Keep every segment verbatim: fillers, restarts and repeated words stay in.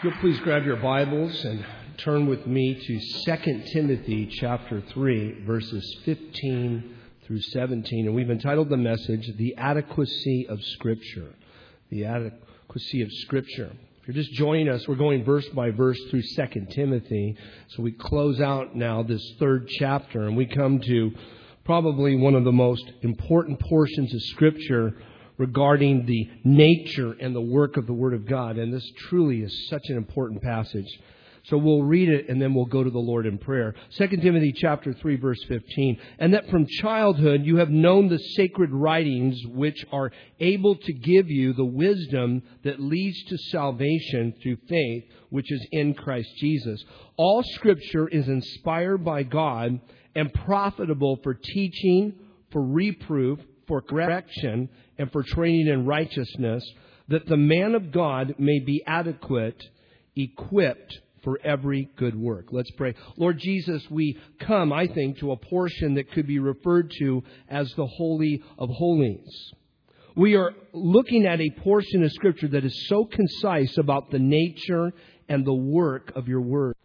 If you'll please grab your Bibles and turn with me to Second Timothy chapter three, verses fifteen through seventeen. And we've entitled the message, The Adequacy of Scripture. The Adequacy of Scripture. If you're just joining us, we're going verse by verse through Second Timothy. So we close out now this third chapter, and we come to probably one of the most important portions of Scripture regarding the nature and the work of the Word of God. And this truly is such an important passage. So we'll read it and then we'll go to the Lord in prayer. Second Timothy chapter three, verse fifteen. And that from childhood you have known the sacred writings which are able to give you the wisdom that leads to salvation through faith, which is in Christ Jesus. All Scripture is inspired by God and profitable for teaching, for reproof, for correction, and for training in righteousness, that the man of God may be adequate, equipped for every good work. Let's pray. Lord Jesus, we come, I think, to a portion that could be referred to as the Holy of Holies. We are looking at a portion of Scripture that is so concise about the nature and the work of your Word.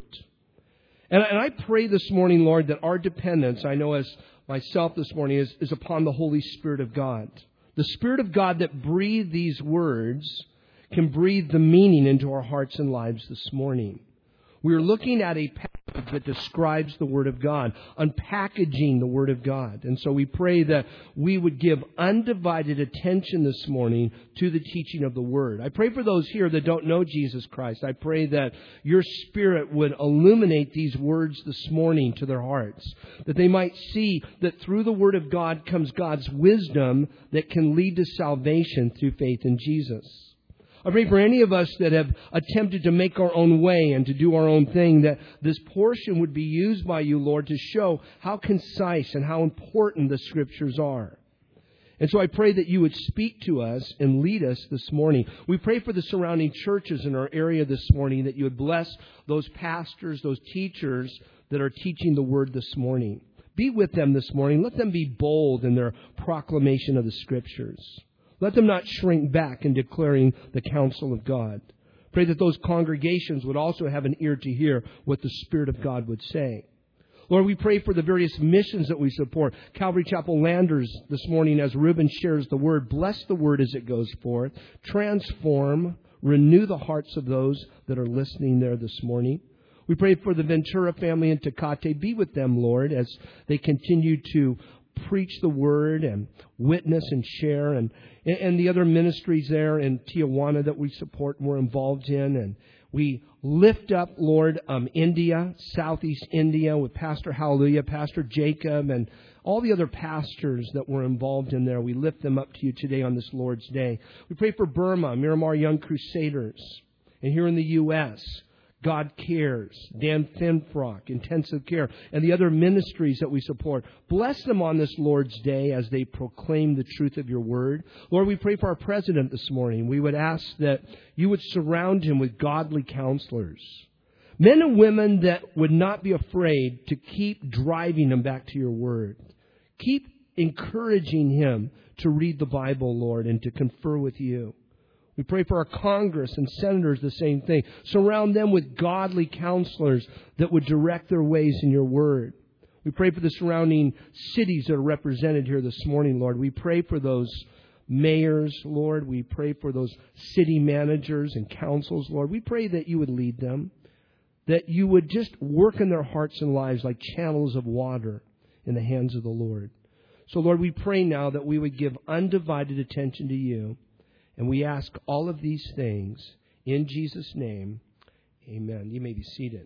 And I pray this morning, Lord, that our dependence, I know as myself this morning, is, is upon the Holy Spirit of God. The Spirit of God that breathed these words can breathe the meaning into our hearts and lives this morning. We are looking at a passage that describes the Word of God, unpackaging the Word of God. And so we pray that we would give undivided attention this morning to the teaching of the Word. I pray for those here that don't know Jesus Christ. I pray that your Spirit would illuminate these words this morning to their hearts, that they might see that through the Word of God comes God's wisdom that can lead to salvation through faith in Jesus. I pray for any of us that have attempted to make our own way and to do our own thing, that this portion would be used by you, Lord, to show how concise and how important the Scriptures are. And so I pray that you would speak to us and lead us this morning. We pray for the surrounding churches in our area this morning, that you would bless those pastors, those teachers that are teaching the Word this morning. Be with them this morning. Let them be bold in their proclamation of the Scriptures. Let them not shrink back in declaring the counsel of God. Pray that those congregations would also have an ear to hear what the Spirit of God would say. Lord, we pray for the various missions that we support. Calvary Chapel Landers this morning, as Reuben shares the Word, bless the Word as it goes forth. Transform, renew the hearts of those that are listening there this morning. We pray for the Ventura family in Tecate. Be with them, Lord, as they continue to preach the Word and witness and share, and and the other ministries there in Tijuana that we support and we're involved in. And we lift up, Lord, um, India, Southeast India, with Pastor Hallelujah, Pastor Jacob, and all the other pastors that were involved in there. We lift them up to you today on this Lord's Day. We pray for Burma, Miramar Young Crusaders, and here in the U S, God Cares, Dan Finfrock, Intensive Care, and the other ministries that we support. Bless them on this Lord's Day as they proclaim the truth of your Word. Lord, we pray for our president this morning. We would ask that you would surround him with godly counselors, men and women that would not be afraid to keep driving him back to your Word. Keep encouraging him to read the Bible, Lord, and to confer with you. We pray for our Congress and senators, the same thing. Surround them with godly counselors that would direct their ways in your Word. We pray for the surrounding cities that are represented here this morning, Lord. We pray for those mayors, Lord. We pray for those city managers and councils, Lord. We pray that you would lead them, that you would just work in their hearts and lives like channels of water in the hands of the Lord. So, Lord, we pray now that we would give undivided attention to you. And we ask all of these things in Jesus' name. Amen. You may be seated.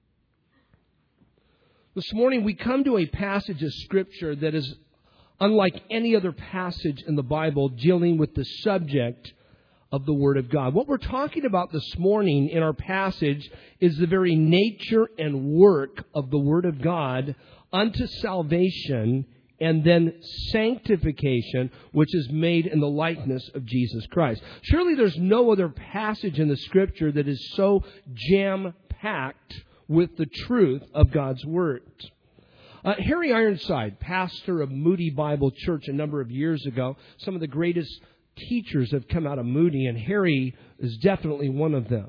This morning we come to a passage of Scripture that is unlike any other passage in the Bible dealing with the subject of the Word of God. What we're talking about this morning in our passage is the very nature and work of the Word of God unto salvation and then sanctification, which is made in the likeness of Jesus Christ. Surely there's no other passage in the Scripture that is so jam-packed with the truth of God's Word. Uh, Harry Ironside, pastor of Moody Bible Church a number of years ago, some of the greatest teachers have come out of Moody, and Harry is definitely one of them.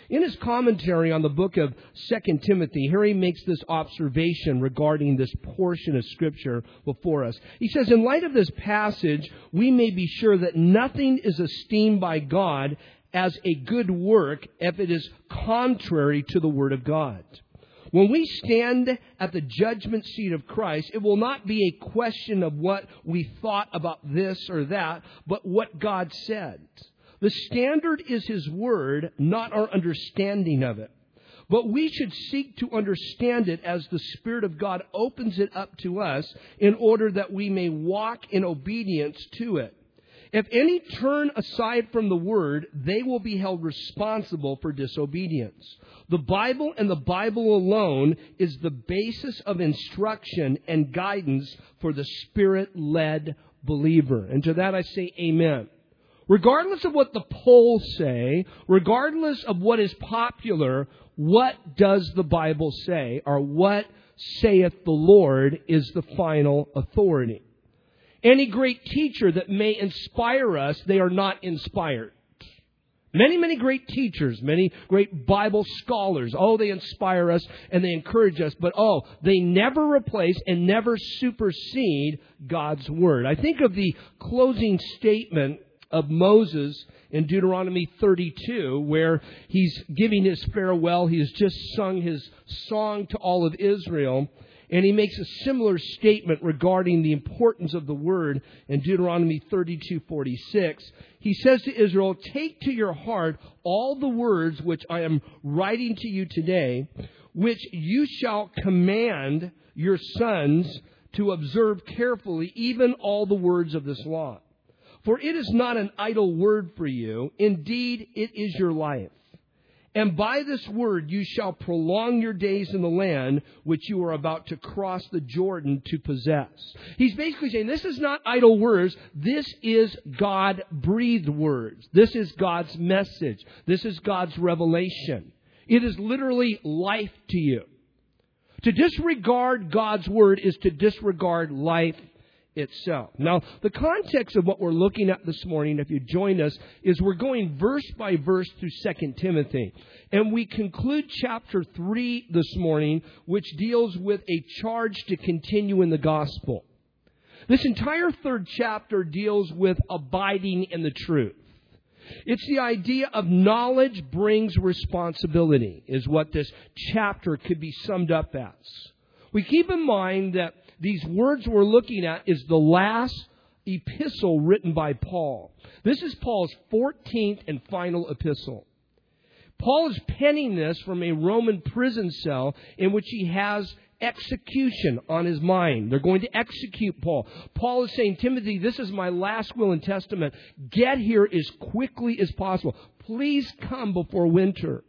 In his commentary on the book of Second Timothy, here he makes this observation regarding this portion of Scripture before us. He says, in light of this passage, we may be sure that nothing is esteemed by God as a good work if it is contrary to the Word of God. When we stand at the judgment seat of Christ, it will not be a question of what we thought about this or that, but what God said. The standard is His Word, not our understanding of it. But we should seek to understand it as the Spirit of God opens it up to us in order that we may walk in obedience to it. If any turn aside from the Word, they will be held responsible for disobedience. The Bible and the Bible alone is the basis of instruction and guidance for the Spirit-led believer. And to that I say amen. Regardless of what the polls say, regardless of what is popular, what does the Bible say? Or what saith the Lord is the final authority. Any great teacher that may inspire us, they are not inspired. Many, many great teachers, many great Bible scholars, oh, they inspire us and they encourage us, but oh, they never replace and never supersede God's Word. I think of the closing statement of Moses in Deuteronomy thirty-two, where he's giving his farewell. He has just sung his song to all of Israel. And he makes a similar statement regarding the importance of the Word in Deuteronomy thirty-two forty-six. He says to Israel, take to your heart all the words which I am writing to you today, which you shall command your sons to observe carefully, even all the words of this law. For it is not an idle word for you. Indeed, it is your life. And by this word you shall prolong your days in the land which you are about to cross the Jordan to possess. He's basically saying this is not idle words. This is God-breathed words. This is God's message. This is God's revelation. It is literally life to you. To disregard God's word is to disregard life itself. Now, the context of what we're looking at this morning, if you join us, is we're going verse by verse through Second Timothy. And we conclude chapter three this morning, which deals with a charge to continue in the gospel. This entire third chapter deals with abiding in the truth. It's the idea of knowledge brings responsibility, is what this chapter could be summed up as. We keep in mind that these words we're looking at is the last epistle written by Paul. This is Paul's fourteenth and final epistle. Paul is penning this from a Roman prison cell in which he has execution on his mind. They're going to execute Paul. Paul is saying, Timothy, this is my last will and testament. Get here as quickly as possible. Please come before winter.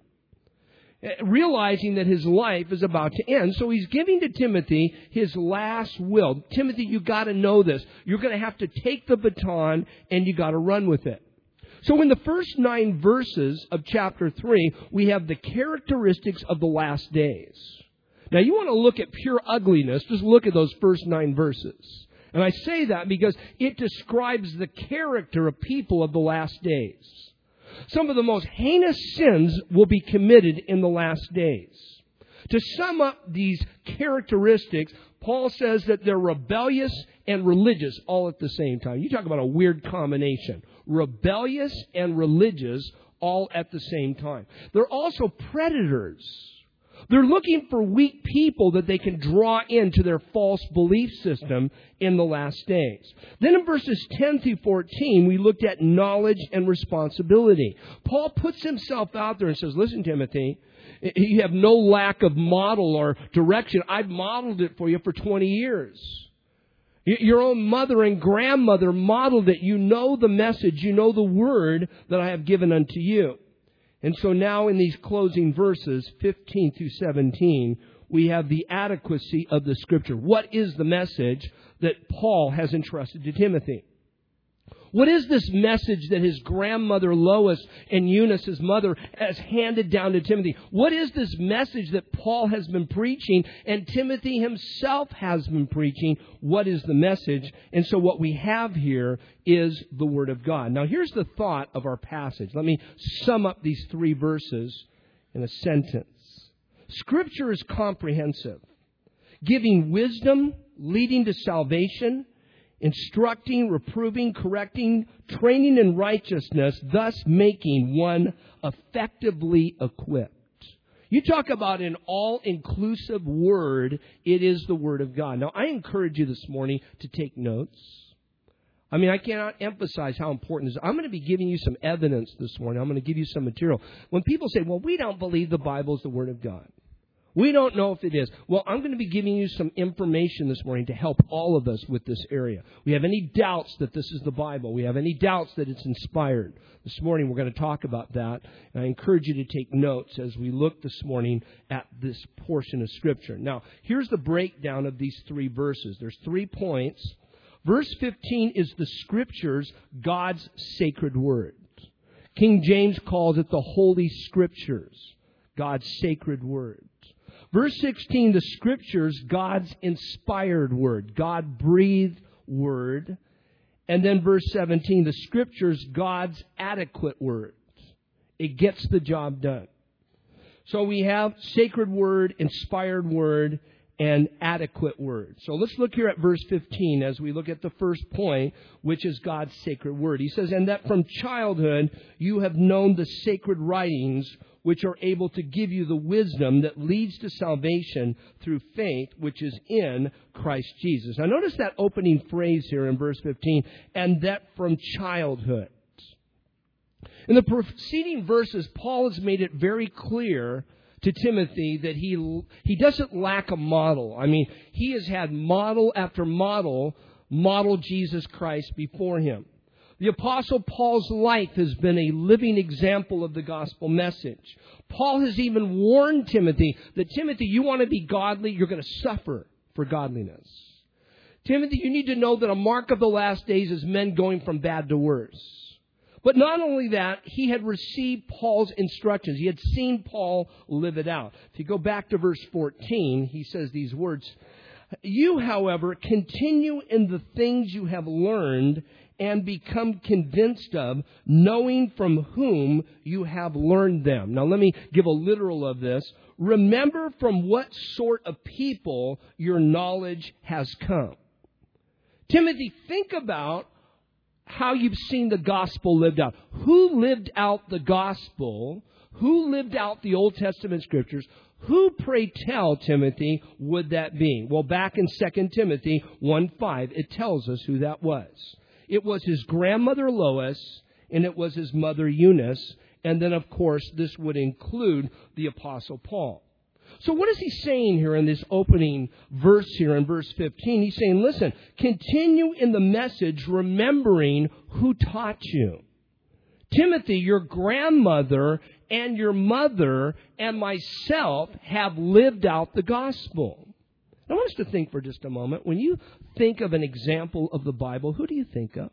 Realizing that his life is about to end. So he's giving to Timothy his last will. Timothy, you got to know this. You're going to have to take the baton and you got to run with it. So in the first nine verses of chapter three, we have the characteristics of the last days. Now you want to look at pure ugliness, just look at those first nine verses. And I say that because it describes the character of people of the last days. Some of the most heinous sins will be committed in the last days. To sum up these characteristics, Paul says that they're rebellious and religious all at the same time. You talk about a weird combination. Rebellious and religious all at the same time. They're also predators. They're looking for weak people that they can draw into their false belief system in the last days. Then in verses ten through fourteen, we looked at knowledge and responsibility. Paul puts himself out there and says, listen, Timothy, you have no lack of model or direction. I've modeled it for you for twenty years. Your own mother and grandmother modeled it. You know the message. You know the word that I have given unto you. And so now in these closing verses, fifteen through seventeen, we have the adequacy of the Scripture. What is the message that Paul has entrusted to Timothy? What is this message that his grandmother Lois and Eunice, his mother, has handed down to Timothy? What is this message that Paul has been preaching and Timothy himself has been preaching? What is the message? And so what we have here is the Word of God. Now here's the thought of our passage. Let me sum up these three verses in a sentence. Scripture is comprehensive, giving wisdom, leading to salvation, instructing, reproving, correcting, training in righteousness, thus making one effectively equipped. You talk about an all-inclusive word, it is the Word of God. Now, I encourage you this morning to take notes. I mean, I cannot emphasize how important it is. I'm going to be giving you some evidence this morning. I'm going to give you some material. When people say, well, we don't believe the Bible is the Word of God. We don't know if it is. Well, I'm going to be giving you some information this morning to help all of us with this area. We have any doubts that this is the Bible. We have any doubts that it's inspired. This morning we're going to talk about that. And I encourage you to take notes as we look this morning at this portion of Scripture. Now, here's the breakdown of these three verses. There's three points. Verse fifteen is the Scriptures, God's sacred word. King James calls it the Holy Scriptures, God's sacred word. Verse sixteen, the Scriptures, God's inspired word, God-breathed word. And then verse seventeen, the Scriptures, God's adequate word. It gets the job done. So we have sacred word, inspired word, and adequate word. So let's look here at verse fifteen as we look at the first point, which is God's sacred word. He says, and that from childhood you have known the sacred writings, which are able to give you the wisdom that leads to salvation through faith, which is in Christ Jesus. Now notice that opening phrase here in verse fifteen, and that from childhood. In the preceding verses, Paul has made it very clear to Timothy that he he doesn't lack a model. I mean, he has had model after model, model Jesus Christ before him. The Apostle Paul's life has been a living example of the gospel message. Paul has even warned Timothy that, Timothy, you want to be godly, you're going to suffer for godliness. Timothy, you need to know that a mark of the last days is men going from bad to worse. But not only that, he had received Paul's instructions. He had seen Paul live it out. If you go back to verse fourteen, he says these words, you, however, continue in the things you have learned and become convinced of, knowing from whom you have learned them. Now let me give a literal of this. Remember from what sort of people your knowledge has come. Timothy, think about how you've seen the gospel lived out. Who lived out the gospel? Who lived out the Old Testament Scriptures? Who, pray tell, Timothy, would that be? Well, back in Second Timothy one five, it tells us who that was. It was his grandmother Lois, and it was his mother Eunice. And then, of course, this would include the Apostle Paul. So what is he saying here in this opening verse here in verse fifteen? He's saying, listen, continue in the message remembering who taught you. Timothy, your grandmother and your mother and myself have lived out the gospel. I want us to think for just a moment. When you think of an example of the Bible, who do you think of?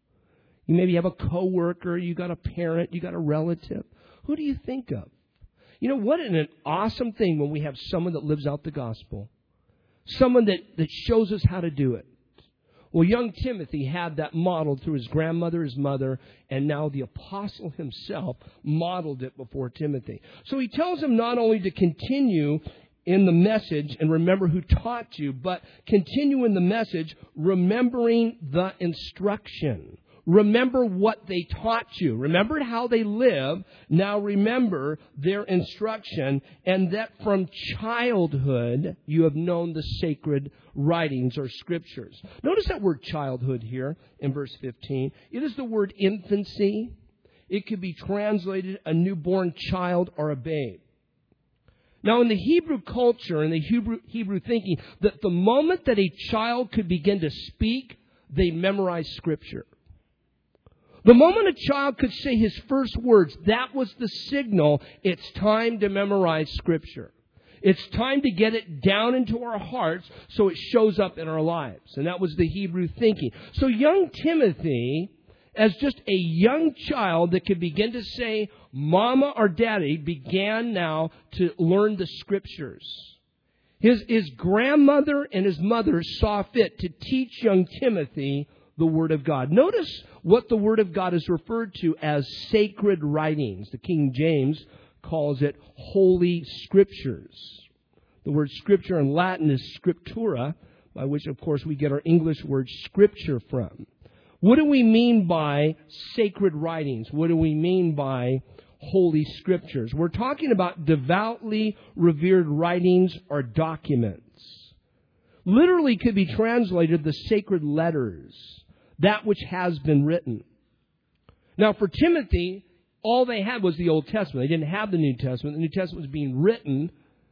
You maybe have a coworker, you got a parent, you got a relative. Who do you think of? You know, what an awesome thing when we have someone that lives out the gospel. Someone that, that shows us how to do it. Well, young Timothy had that modeled through his grandmother, his mother, and now the apostle himself modeled it before Timothy. So he tells him not only to continue in the message and remember who taught you, but continue in the message remembering the instruction. Remember what they taught you. Remember how they live. Now remember their instruction, and that from childhood you have known the sacred writings or Scriptures. Notice that word childhood here in verse fifteen. It is the word infancy. It could be translated a newborn child or a babe. Now, in the Hebrew culture and the Hebrew, Hebrew thinking, that the moment that a child could begin to speak, they memorized Scripture. The moment a child could say his first words, that was the signal. It's time to memorize Scripture. It's time to get it down into our hearts so it shows up in our lives. And that was the Hebrew thinking. So young Timothy, as just a young child that could begin to say, Mama or Daddy, began now to learn the Scriptures. His, his grandmother and his mother saw fit to teach young Timothy the Word of God. Notice what the Word of God is referred to as sacred writings. The King James calls it Holy Scriptures. The word Scripture in Latin is Scriptura, by which, of course, we get our English word Scripture from. What do we mean by sacred writings? What do we mean by Holy Scriptures? We're talking about devoutly revered writings or documents. Literally could be translated the sacred letters, that which has been written. Now, for Timothy, all they had was the Old Testament. They didn't have the New Testament. The New Testament was being written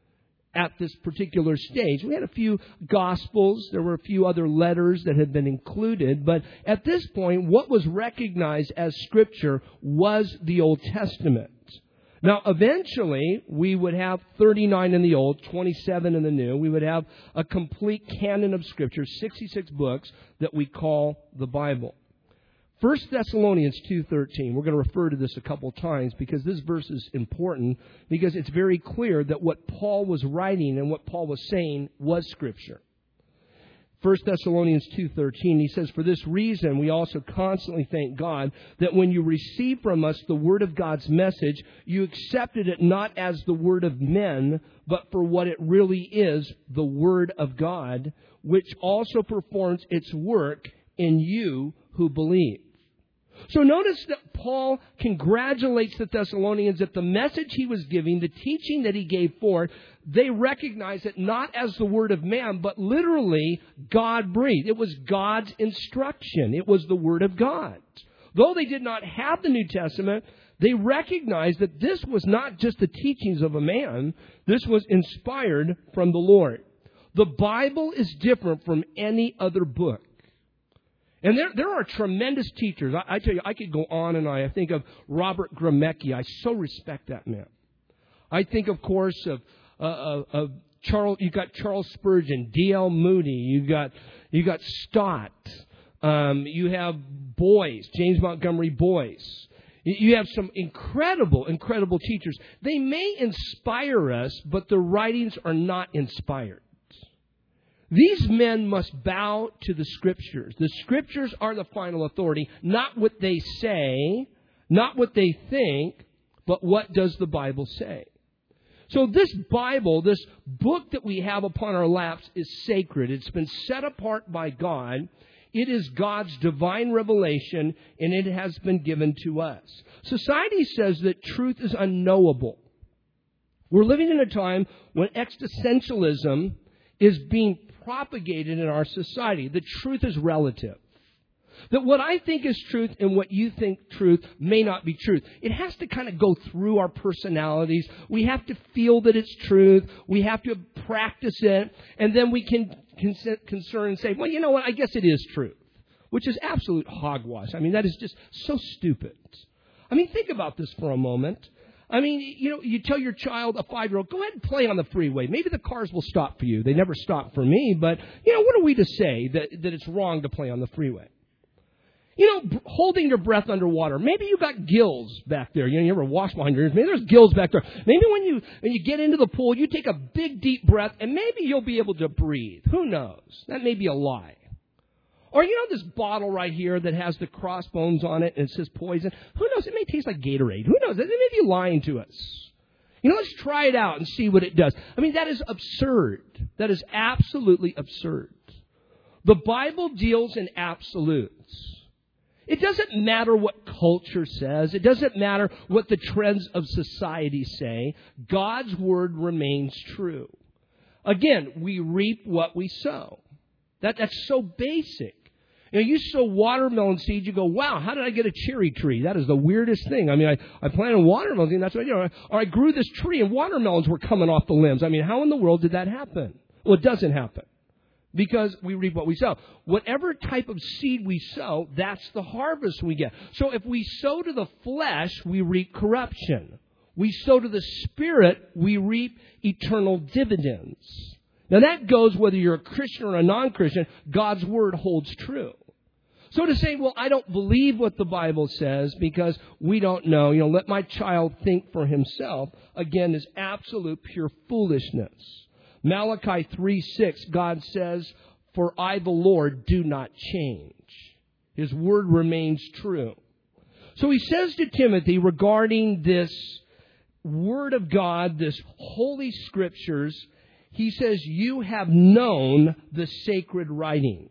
at this particular stage. We had a few Gospels. There were a few other letters that had been included. But at this point, what was recognized as Scripture was the Old Testament. Now, eventually, we would have thirty-nine in the Old, twenty-seven in the New. We would have a complete canon of Scripture, sixty-six books that we call the Bible. First Thessalonians two thirteen, we're going to refer to this a couple times because this verse is important because it's very clear that what Paul was writing and what Paul was saying was Scripture. First Thessalonians two thirteen, he says, "For this reason we also constantly thank God that when you received from us the word of God's message, you accepted it not as the word of men, but for what it really is, the word of God, which also performs its work in you who believe." So notice that Paul congratulates the Thessalonians that the message he was giving, the teaching that he gave forth, they recognized it not as the word of man, but literally God-breathed. It was God's instruction. It was the word of God. Though they did not have the New Testament, they recognized that this was not just the teachings of a man. This was inspired from the Lord. The Bible is different from any other book. And there, there are tremendous teachers. I, I tell you, I could go on and on. I think of Robert Gromecki. I so respect that man. I think, of course, of, uh, of, of Charles. You got Charles Spurgeon, D L Moody. You got you got Stott. Um, you have Boyce, James Montgomery Boyce. You have some incredible, incredible teachers. They may inspire us, but their writings are not inspired. These men must bow to the Scriptures. The Scriptures are the final authority, not what they say, not what they think, but what does the Bible say. So this Bible, this book that we have upon our laps is sacred. It's been set apart by God. It is God's divine revelation, and it has been given to us. Society says that truth is unknowable. We're living in a time when existentialism is being propagated in our society. The truth is relative. That what I think is truth and what you think truth may not be truth. It has to kind of go through our personalities. We have to feel that it's truth. We have to practice it. And then we can concern and say, well, you know what? I guess it is truth. Which is absolute hogwash. I mean, that is just so stupid. I mean, think about this for a moment. I mean, you know, you tell your child, a five-year-old, go ahead and play on the freeway. Maybe the cars will stop for you. They never stop for me. But, you know, what are we to say that, that it's wrong to play on the freeway? You know, holding your breath underwater. Maybe you got gills back there. You know, you ever wash behind your ears? Maybe there's gills back there. Maybe when you when you get into the pool, you take a big, deep breath, and maybe you'll be able to breathe. Who knows? That may be a lie. Or, you know, this bottle right here that has the crossbones on it and it says poison. Who knows? It may taste like Gatorade. Who knows? They may be lying to us. You know, let's try it out and see what it does. I mean, that is absurd. That is absolutely absurd. The Bible deals in absolutes. It doesn't matter what culture says. It doesn't matter what the trends of society say. God's word remains true. Again, we reap what we sow. That, that's so basic. You know, you sow watermelon seeds, you go, wow, how did I get a cherry tree? That is the weirdest thing. I mean, I, I planted watermelons, and that's what, you know, or I grew this tree and watermelons were coming off the limbs. I mean, how in the world did that happen? Well, it doesn't happen because we reap what we sow. Whatever type of seed we sow, that's the harvest we get. So if we sow to the flesh, we reap corruption. We sow to the Spirit, we reap eternal dividends. Now that goes whether you're a Christian or a non-Christian, God's word holds true. So to say, well, I don't believe what the Bible says because we don't know, you know, let my child think for himself, again, is absolute pure foolishness. Malachi three six, God says, for I, the Lord, do not change. His word remains true. So he says to Timothy regarding this Word of God, this Holy Scriptures, he says, you have known the sacred writings.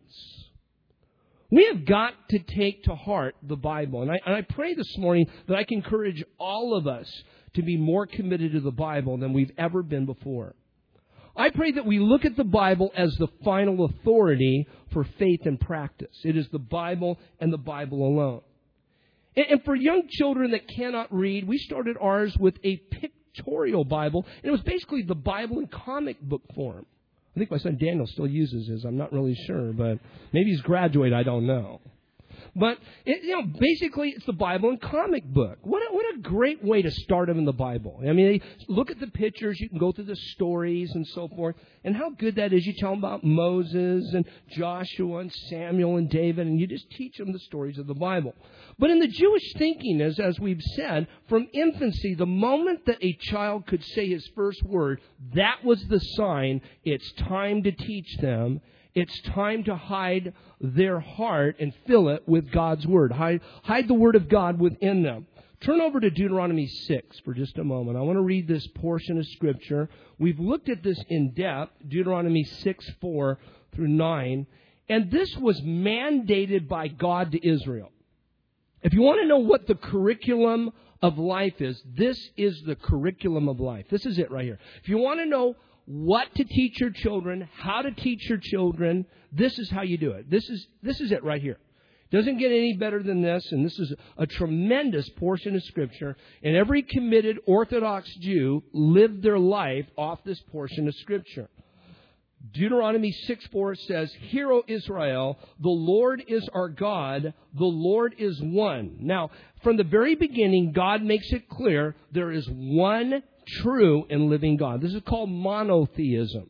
We have got to take to heart the Bible. And I, and I pray this morning that I can encourage all of us to be more committed to the Bible than we've ever been before. I pray that we look at the Bible as the final authority for faith and practice. It is the Bible and the Bible alone. And, and for young children that cannot read, we started ours with a pictorial Bible. And it was basically the Bible in comic book form. I think my son Daniel still uses his. I'm not really sure, but maybe he's graduated. I don't know. But, it, you know, basically it's the Bible in comic book. What a, what a great way to start them in the Bible. I mean, look at the pictures. You can go through the stories and so forth. And how good that is. You tell them about Moses and Joshua and Samuel and David, and you just teach them the stories of the Bible. But in the Jewish thinking, as, as we've said, from infancy, the moment that a child could say his first word, that was the sign it's time to teach them. It's time to hide their heart and fill it with God's Word. Hide, hide the Word of God within them. Turn over to Deuteronomy six for just a moment. I want to read this portion of Scripture. We've looked at this in depth, Deuteronomy six, four through nine. And this was mandated by God to Israel. If you want to know what the curriculum of life is, this is the curriculum of life. This is it right here. If you want to know what to teach your children, how to teach your children, this is how you do it. This is this is it right here. Doesn't get any better than this, and this is a tremendous portion of Scripture. And every committed Orthodox Jew lived their life off this portion of Scripture. Deuteronomy six four says, "Hear, O Israel, the Lord is our God, the Lord is one." Now, from the very beginning, God makes it clear there is one true and living God. This is called monotheism.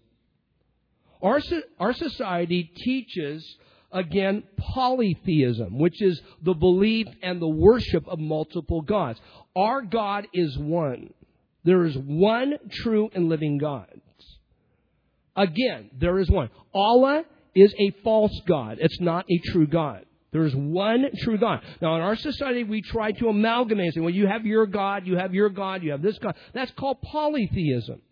Our, our society teaches, again, polytheism, which is the belief and the worship of multiple gods. Our God is one. There is one true and living God. Again, there is one. Allah is a false God. It's not a true God. There is one true God. Now, in our society, we try to amalgamate and say, well, you have your God, you have your God, you have this God. That's called polytheism.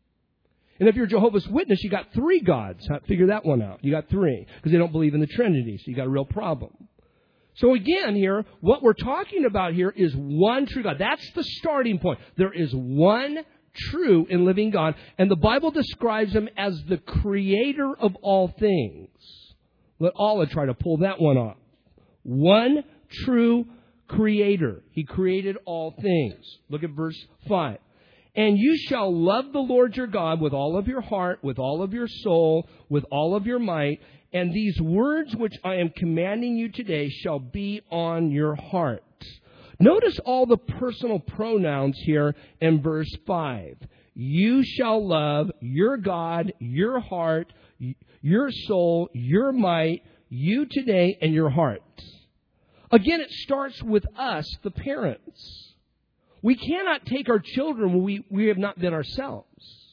And if you're Jehovah's Witness, you got three gods. Figure that one out. You got three, because they don't believe in the Trinity, so you got a real problem. So again here, what we're talking about here is one true God. That's the starting point. There is one true and living God, and the Bible describes him as the creator of all things. Let Allah try to pull that one off. One true creator. He created all things. Look at verse five. "And you shall love the Lord your God with all of your heart, with all of your soul, with all of your might. And these words which I am commanding you today shall be on your heart." Notice all the personal pronouns here in verse five. You shall love your God, your heart, your soul, your might, you today, and your heart. Again, it starts with us, the parents. We cannot take our children when we, we have not been ourselves.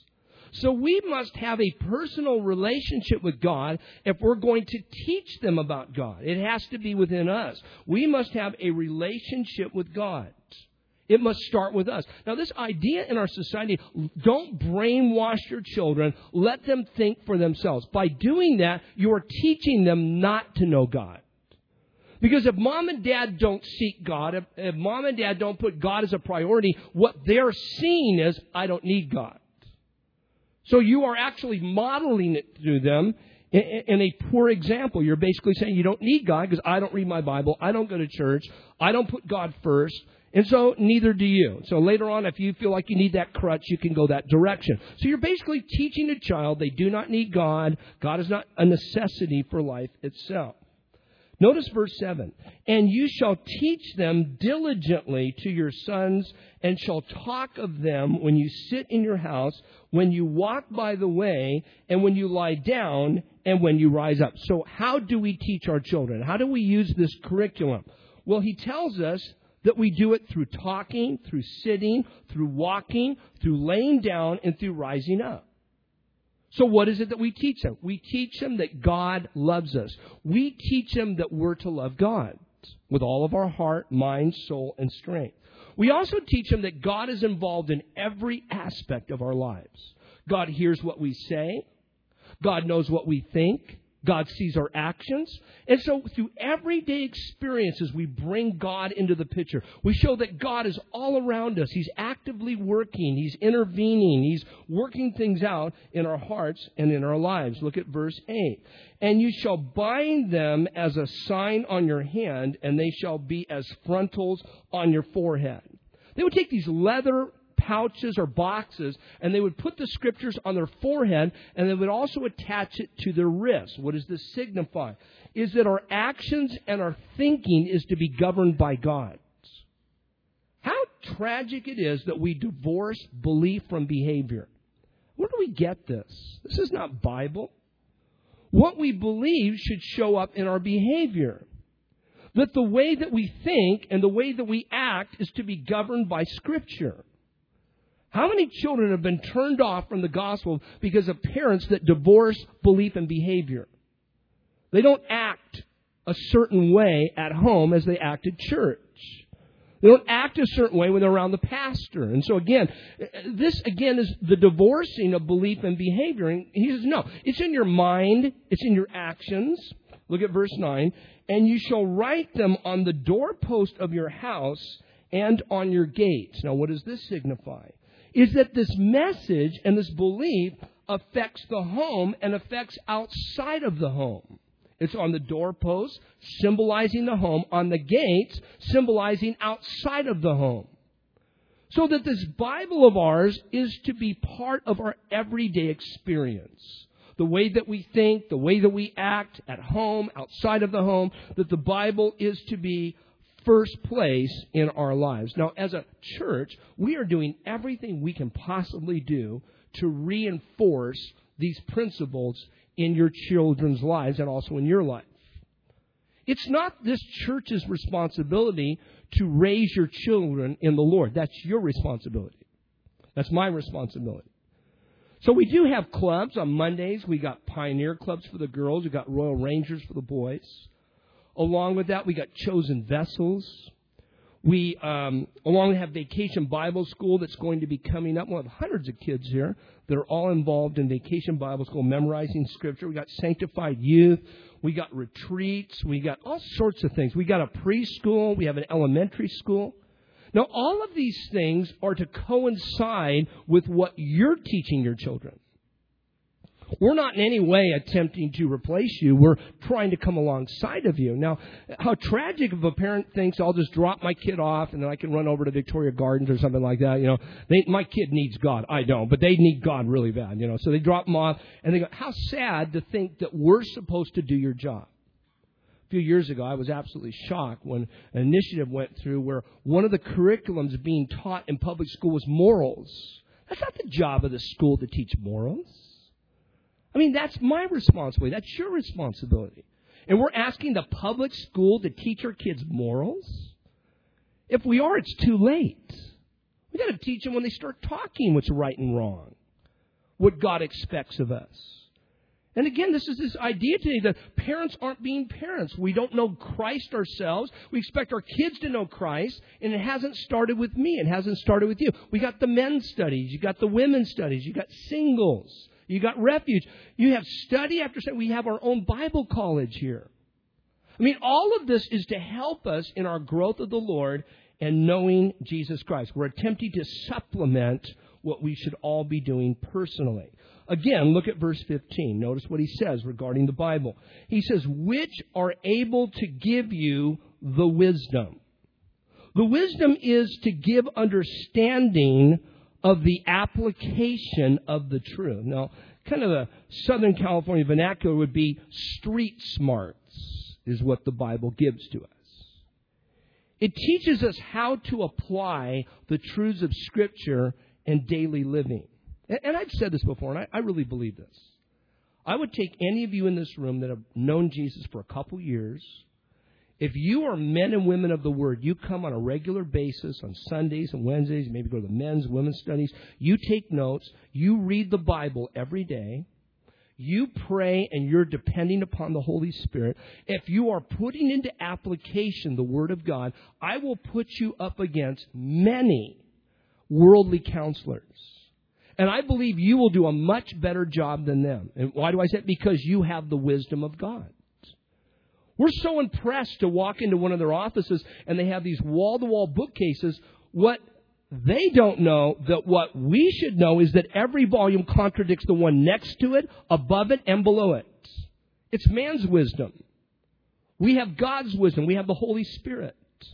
So we must have a personal relationship with God if we're going to teach them about God. It has to be within us. We must have a relationship with God. It must start with us. Now, this idea in our society, don't brainwash your children. Let them think for themselves. By doing that, you are teaching them not to know God. Because if mom and dad don't seek God, if, if mom and dad don't put God as a priority, what they're seeing is, I don't need God. So you are actually modeling it to them in, in a poor example. You're basically saying you don't need God because I don't read my Bible, I don't go to church, I don't put God first, and so neither do you. So later on, if you feel like you need that crutch, you can go that direction. So you're basically teaching a child they do not need God. God is not a necessity for life itself. Notice verse seven. "And you shall teach them diligently to your sons, and shall talk of them when you sit in your house, when you walk by the way, and when you lie down, and when you rise up." So how do we teach our children? How do we use this curriculum? Well, he tells us that we do it through talking, through sitting, through walking, through laying down, and through rising up. So what is it that we teach them? We teach them that God loves us. We teach them that we're to love God. with all of our heart, mind, soul, and strength. We also teach them that God is involved in every aspect of our lives. God hears what we say. God knows what we think. God sees our actions. And so through everyday experiences, we bring God into the picture. We show that God is all around us. He's actively working. He's intervening. He's working things out in our hearts and in our lives. Look at verse eight. And you shall bind them as a sign on your hand, and they shall be as frontals on your forehead. They would take these leather pouches or boxes, and they would put the scriptures on their forehead, and they would also attach it to their wrists. What does this signify? Is that our actions and our thinking is to be governed by God. How tragic it is that we divorce belief from behavior. Where do we get this? This is not Bible. What we believe should show up in our behavior. That the way that we think and the way that we act is to be governed by Scripture. How many children have been turned off from the gospel because of parents that divorce belief and behavior? They don't act a certain way at home as they act at church. They don't act a certain way when they're around the pastor. And so again, this again is the divorcing of belief and behavior. And he says, no, it's in your mind. It's in your actions. Look at verse nine. And you shall write them on the doorpost of your house and on your gates. Now, what does this signify? Is that this message and this belief affects the home and affects outside of the home. It's on the doorpost, symbolizing the home, on the gates, symbolizing outside of the home. So that this Bible of ours is to be part of our everyday experience. The way that we think, the way that we act at home, outside of the home, that the Bible is to be first place in our lives. Now, as a church, we are doing everything we can possibly do to reinforce these principles in your children's lives and also in your life. It's not this church's responsibility to raise your children in the Lord. That's your responsibility. That's my responsibility. So we do have clubs. On Mondays, we got Pioneer Clubs for the girls. We got Royal Rangers for the boys. Along with that, we got Chosen Vessels. We, um, along with have Vacation Bible School that's going to be coming up. We'll have hundreds of kids here that are all involved in Vacation Bible School, memorizing Scripture. We got Sanctified Youth. We got retreats. We got all sorts of things. We got a preschool. We have an elementary school. Now, all of these things are to coincide with what you're teaching your children. We're not in any way attempting to replace you. We're trying to come alongside of you. Now, how tragic if a parent thinks I'll just drop my kid off and then I can run over to Victoria Gardens or something like that. You know, they, my kid needs God. I don't, but they need God really bad. You know, so they drop them off and they go, how sad to think that we're supposed to do your job. A few years ago, I was absolutely shocked when an initiative went through where one of the curriculums being taught in public school was morals. That's not the job of the school to teach morals. I mean, that's my responsibility. That's your responsibility. And we're asking the public school to teach our kids morals? If we are, it's too late. We've got to teach them when they start talking what's right and wrong, what God expects of us. And again, this is this idea today that parents aren't being parents. We don't know Christ ourselves. We expect our kids to know Christ, and it hasn't started with me. It hasn't started with you. We got the men's studies. You got the women's studies. You got singles. You got refuge. You have study after study. We have our own Bible college here. I mean, all of this is to help us in our growth of the Lord and knowing Jesus Christ. We're attempting to supplement what we should all be doing personally. Again, look at verse fifteen. Notice what he says regarding the Bible. He says, which are able to give you the wisdom. The wisdom is to give understanding of the application of the truth. Now, kind of the Southern California vernacular would be street smarts is what the Bible gives to us. It teaches us how to apply the truths of Scripture in daily living. And I've said this before, and I really believe this. I would take any of you in this room that have known Jesus for a couple years. If you are men and women of the Word, you come on a regular basis on Sundays and Wednesdays, you maybe go to the men's, women's studies, you take notes, you read the Bible every day, you pray and you're depending upon the Holy Spirit, if you are putting into application the Word of God, I will put you up against many worldly counselors. And I believe you will do a much better job than them. And why do I say it? Because you have the wisdom of God. We're so impressed to walk into one of their offices and they have these wall-to-wall bookcases. What they don't know, that what we should know, is that every volume contradicts the one next to it, above it, and below it. It's man's wisdom. We have God's wisdom. We have the Holy Spirit.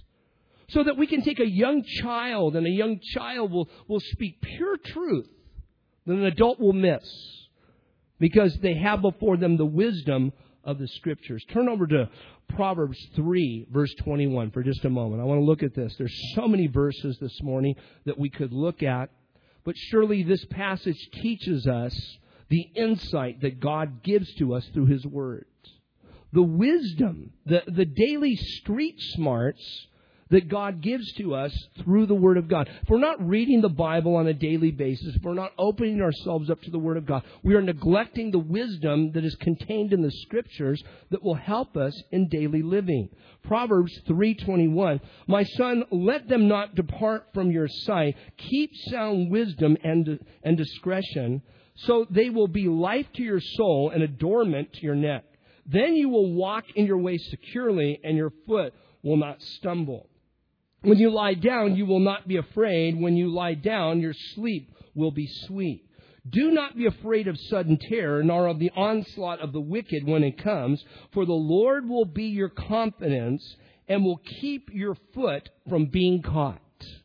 So that we can take a young child, and a young child will, will speak pure truth that an adult will miss, because they have before them the wisdom of the Scriptures. Turn over to Proverbs three, verse twenty-one for just a moment. I want to look at this. There's so many verses this morning that we could look at, but surely this passage teaches us the insight that God gives to us through His words. The wisdom, the, the daily street smarts that God gives to us through the Word of God. If we're not reading the Bible on a daily basis, if we're not opening ourselves up to the Word of God, we are neglecting the wisdom that is contained in the Scriptures that will help us in daily living. Proverbs three twenty-one, my son, let them not depart from your sight. Keep sound wisdom and, and discretion, so they will be life to your soul and adornment to your neck. Then you will walk in your way securely, and your foot will not stumble. When you lie down, you will not be afraid. When you lie down, your sleep will be sweet. Do not be afraid of sudden terror, nor of the onslaught of the wicked when it comes, for the Lord will be your confidence and will keep your foot from being caught.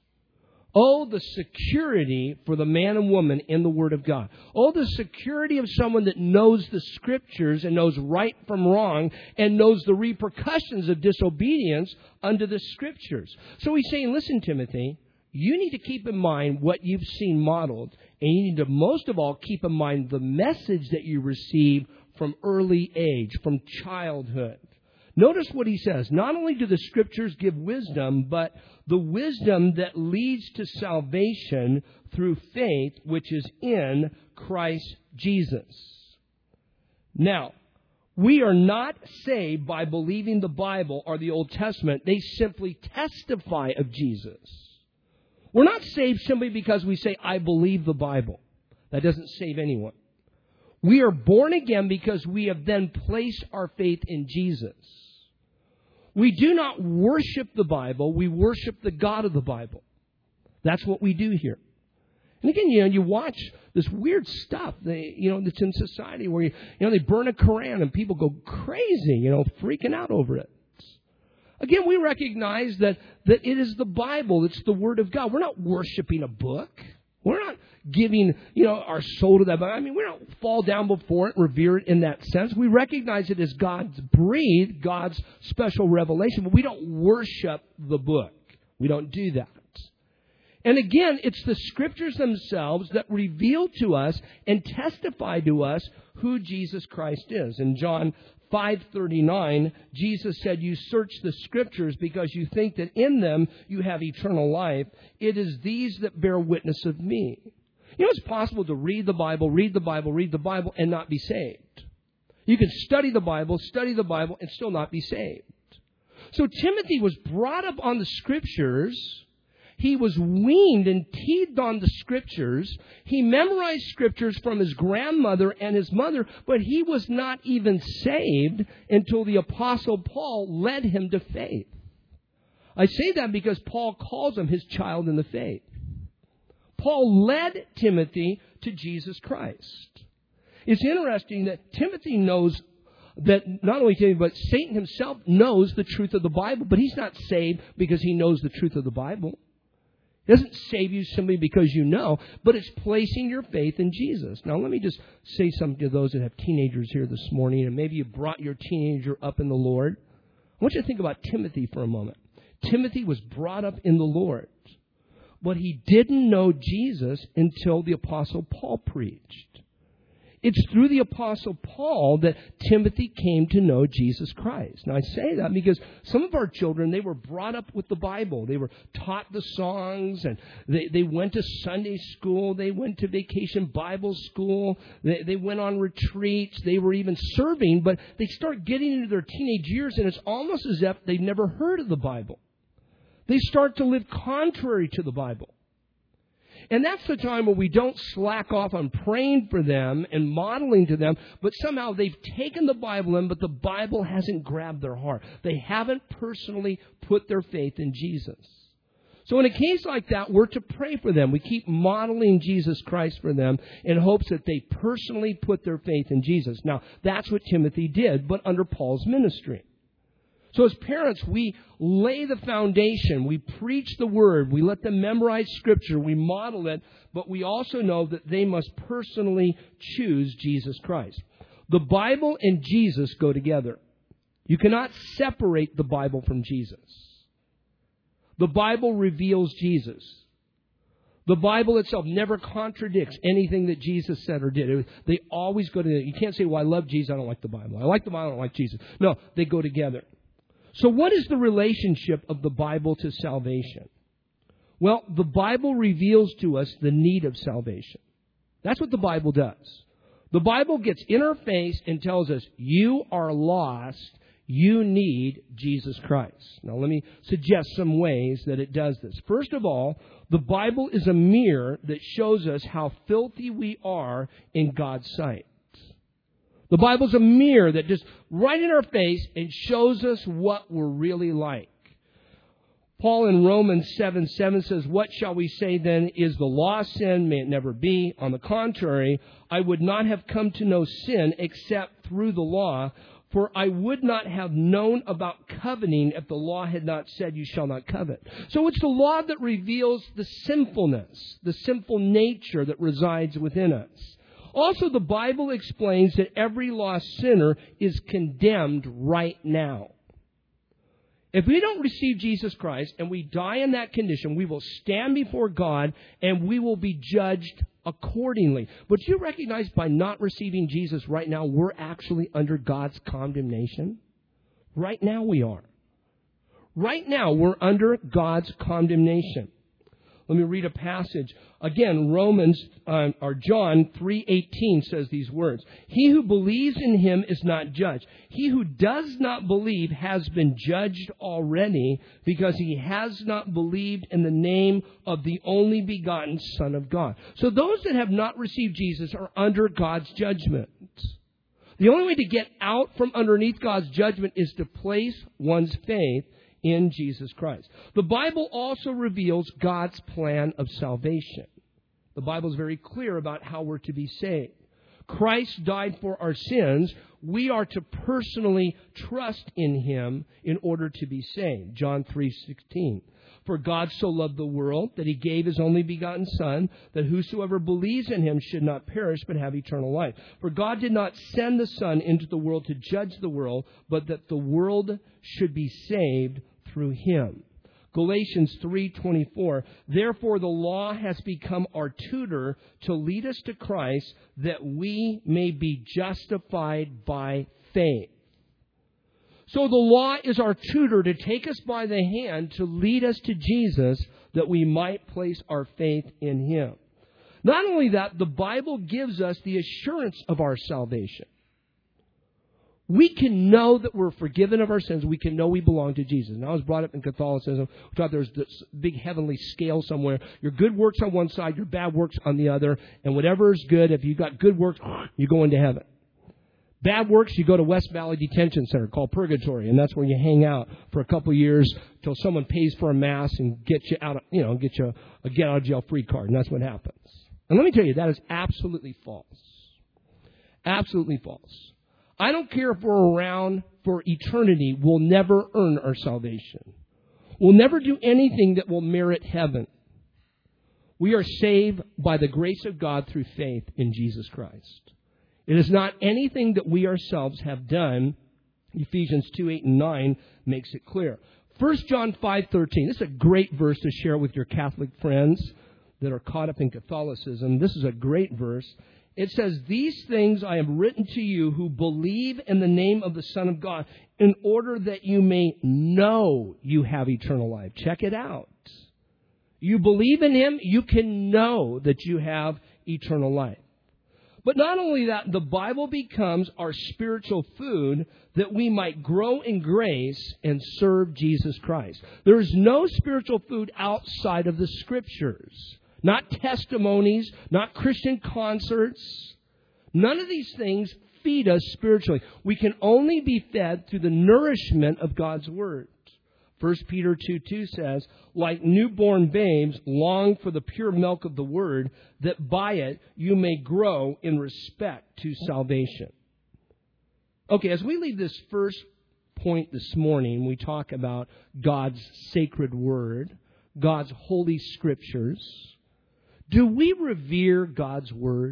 Oh, the security for the man and woman in the Word of God. Oh, the security of someone that knows the Scriptures and knows right from wrong and knows the repercussions of disobedience under the Scriptures. So he's saying, listen, Timothy, you need to keep in mind what you've seen modeled, and you need to most of all keep in mind the message that you receive from early age, from childhood. Notice what he says. Not only do the Scriptures give wisdom, but the wisdom that leads to salvation through faith, which is in Christ Jesus. Now, we are not saved by believing the Bible or the Old Testament. They simply testify of Jesus. We're not saved simply because we say, I believe the Bible. That doesn't save anyone. We are born again because we have then placed our faith in Jesus. We do not worship the Bible. We worship the God of the Bible. That's what we do here. And again, you know, you watch this weird stuff, they, you know, that's in society where, you, you know, they burn a Quran and people go crazy, you know, freaking out over it. Again, we recognize that, that it is the Bible. It's the Word of God. We're not worshiping a book. We're not giving, you know, our soul to that. I mean, we don't fall down before it, revere it in that sense. We recognize it as God's breathed, God's special revelation, but we don't worship the book. We don't do that. And again, it's the Scriptures themselves that reveal to us and testify to us who Jesus Christ is. In John five thirty-nine, Jesus said, you search the Scriptures because you think that in them you have eternal life. It is these that bear witness of me. You know, it's possible to read the Bible, read the Bible, read the Bible, and not be saved. You can study the Bible, study the Bible, and still not be saved. So Timothy was brought up on the Scriptures. He was weaned and teethed on the Scriptures. He memorized Scriptures from his grandmother and his mother, but he was not even saved until the Apostle Paul led him to faith. I say that because Paul calls him his child in the faith. Paul led Timothy to Jesus Christ. It's interesting that Timothy knows that not only Timothy, but Satan himself knows the truth of the Bible, but he's not saved because he knows the truth of the Bible. It doesn't save you simply because you know, but it's placing your faith in Jesus. Now, let me just say something to those that have teenagers here this morning, and maybe you brought your teenager up in the Lord. I want you to think about Timothy for a moment. Timothy was brought up in the Lord, but he didn't know Jesus until the Apostle Paul preached. It's through the Apostle Paul that Timothy came to know Jesus Christ. Now, I say that because some of our children, they were brought up with the Bible. They were taught the songs, and they, they went to Sunday school. They went to vacation Bible school. They, they went on retreats. They were even serving, but they start getting into their teenage years, and it's almost as if they've never heard of the Bible. They start to live contrary to the Bible. And that's the time where we don't slack off on praying for them and modeling to them, but somehow they've taken the Bible in, but the Bible hasn't grabbed their heart. They haven't personally put their faith in Jesus. So in a case like that, we're to pray for them. We keep modeling Jesus Christ for them in hopes that they personally put their faith in Jesus. Now, that's what Timothy did, but under Paul's ministry. So as parents, we lay the foundation. We preach the Word. We let them memorize Scripture. We model it. But we also know that they must personally choose Jesus Christ. The Bible and Jesus go together. You cannot separate the Bible from Jesus. The Bible reveals Jesus. The Bible itself never contradicts anything that Jesus said or did. They always go together. You can't say, well, I love Jesus, I don't like the Bible. I like the Bible, I don't like Jesus. No, they go together. So what is the relationship of the Bible to salvation? Well, the Bible reveals to us the need of salvation. That's what the Bible does. The Bible gets in our face and tells us, you are lost. You need Jesus Christ. Now, let me suggest some ways that it does this. First of all, the Bible is a mirror that shows us how filthy we are in God's sight. The Bible's a mirror that just right in our face and shows us what we're really like. Paul in Romans seven seven says, what shall we say then? Is the law sin? May it never be. On the contrary, I would not have come to know sin except through the law, for I would not have known about coveting if the law had not said you shall not covet. So it's the law that reveals the sinfulness, the sinful nature that resides within us. Also, the Bible explains that every lost sinner is condemned right now. If we don't receive Jesus Christ and we die in that condition, we will stand before God and we will be judged accordingly. But you recognize by not receiving Jesus right now, we're actually under God's condemnation? Right now we are. Right now we're under God's condemnation. Let me read a passage. Again, Romans, uh, or John three eighteen says these words. He who believes in him is not judged. He who does not believe has been judged already because he has not believed in the name of the only begotten Son of God. So those that have not received Jesus are under God's judgment. The only way to get out from underneath God's judgment is to place one's faith in Jesus Christ. The Bible also reveals God's plan of salvation. The Bible is very clear about how we're to be saved. Christ died for our sins. We are to personally trust in Him in order to be saved. John three sixteen. For God so loved the world that He gave His only begotten Son, that whosoever believes in Him should not perish but have eternal life. For God did not send the Son into the world to judge the world, but that the world should be saved through Him. Galatians three twenty-four. Therefore the law has become our tutor to lead us to Christ, that we may be justified by faith. So the law is our tutor to take us by the hand to lead us to Jesus, that we might place our faith in Him. Not only that, the Bible gives us the assurance of our salvation. We can know that we're forgiven of our sins. We can know we belong to Jesus. Now, I was brought up in Catholicism. We thought there was this big heavenly scale somewhere. Your good works on one side, your bad works on the other. And whatever is good, if you've got good works, you go into heaven. Bad works, you go to West Valley Detention Center called Purgatory. And that's where you hang out for a couple of years until someone pays for a mass and gets you out of, you know, get you a get out of jail free card. And that's what happens. And let me tell you, that is absolutely false. Absolutely false. I don't care if we're around for eternity. We'll never earn our salvation. We'll never do anything that will merit heaven. We are saved by the grace of God through faith in Jesus Christ. It is not anything that we ourselves have done. Ephesians two, eight, and nine makes it clear. First John five, thirteen. This is a great verse to share with your Catholic friends that are caught up in Catholicism. This is a great verse. It says, "These things I have written to you who believe in the name of the Son of God, in order that you may know you have eternal life." Check it out. You believe in Him, you can know that you have eternal life. But not only that, the Bible becomes our spiritual food that we might grow in grace and serve Jesus Christ. There is no spiritual food outside of the Scriptures. Not testimonies, not Christian concerts. None of these things feed us spiritually. We can only be fed through the nourishment of God's Word. First Peter two two says, "Like newborn babes, long for the pure milk of the Word, that by it you may grow in respect to salvation." Okay, as we leave this first point this morning, we talk about God's sacred Word, God's holy Scriptures. Do we revere God's Word?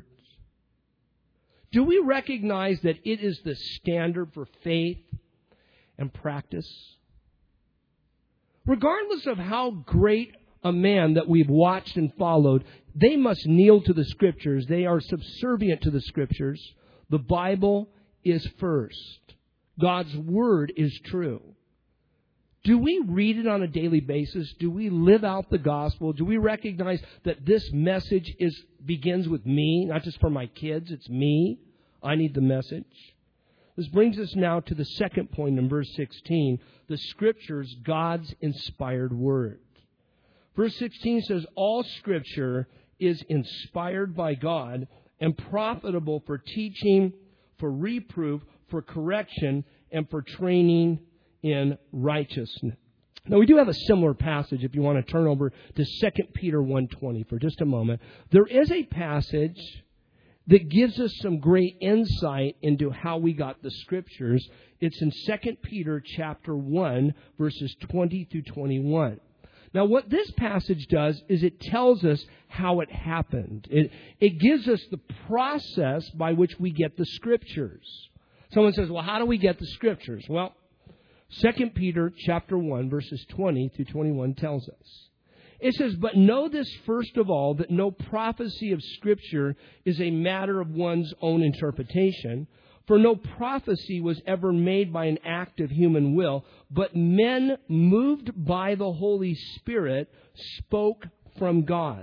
Do we recognize that it is the standard for faith and practice? Regardless of how great a man that we've watched and followed, they must kneel to the Scriptures. They are subservient to the Scriptures. The Bible is first. God's Word is true. Do we read it on a daily basis? Do we live out the gospel? Do we recognize that this message is begins with me, not just for my kids? It's me. I need the message. This brings us now to the second point in verse sixteen, the Scriptures, God's inspired Word. Verse sixteen says, "All Scripture is inspired by God and profitable for teaching, for reproof, for correction, and for training in righteousness." Now, we do have a similar passage if you want to turn over to Second Peter one twenty for just a moment. There is a passage that gives us some great insight into how we got the Scriptures. It's in Second Peter chapter one, verses twenty through twenty-one. Now, what this passage does is it tells us how it happened. It, it gives us the process by which we get the Scriptures. Someone says, well, how do we get the Scriptures? Well, Second Peter chapter one, verses twenty through twenty-one tells us. It says, "But know this first of all, that no prophecy of Scripture is a matter of one's own interpretation. For no prophecy was ever made by an act of human will, but men moved by the Holy Spirit spoke from God."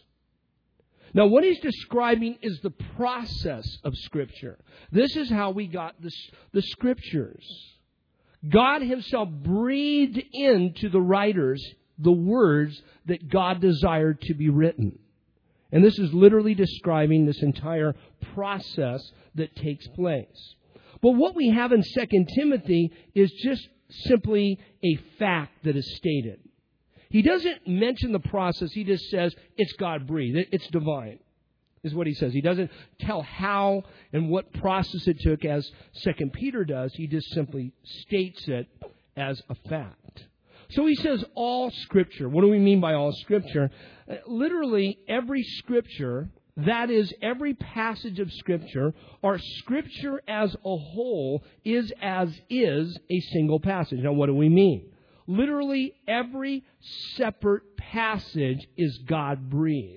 Now, what he's describing is the process of Scripture. This is how we got the, the Scriptures. God Himself breathed into the writers the words that God desired to be written. And this is literally describing this entire process that takes place. But what we have in Second Timothy is just simply a fact that is stated. He doesn't mention the process. He just says it's God-breathed. It's divine, is what he says. He doesn't tell how and what process it took as Second Peter does. He just simply states it as a fact. So he says all Scripture. What do we mean by all Scripture? Uh, literally every Scripture, that is every passage of Scripture, or Scripture as a whole, is as is a single passage. Now what do we mean? Literally every separate passage is God-breathed.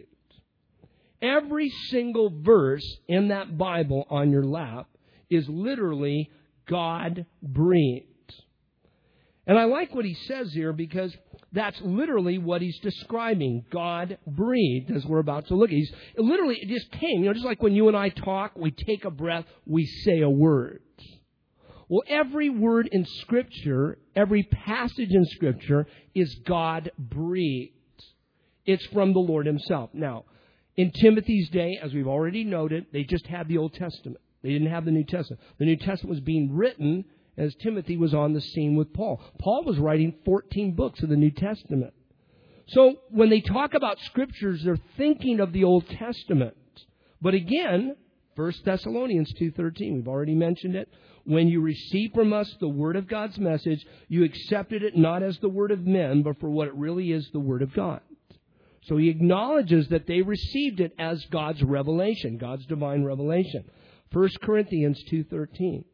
Every single verse in that Bible on your lap is literally God-breathed. And I like what he says here because that's literally what he's describing. God-breathed, as we're about to look at. He's, literally, it just came. You know, just like when you and I talk, we take a breath, we say a word. Well, every word in Scripture, every passage in Scripture is God-breathed. It's from the Lord Himself. Now, in Timothy's day, as we've already noted, they just had the Old Testament. They didn't have the New Testament. The New Testament was being written as Timothy was on the scene with Paul. Paul was writing fourteen books of the New Testament. So when they talk about Scriptures, they're thinking of the Old Testament. But again, First Thessalonians two thirteen, we've already mentioned it. When you receive from us the word of God's message, you accepted it not as the word of men, but for what it really is, the word of God. So he acknowledges that they received it as God's revelation, God's divine revelation. First Corinthians two thirteen.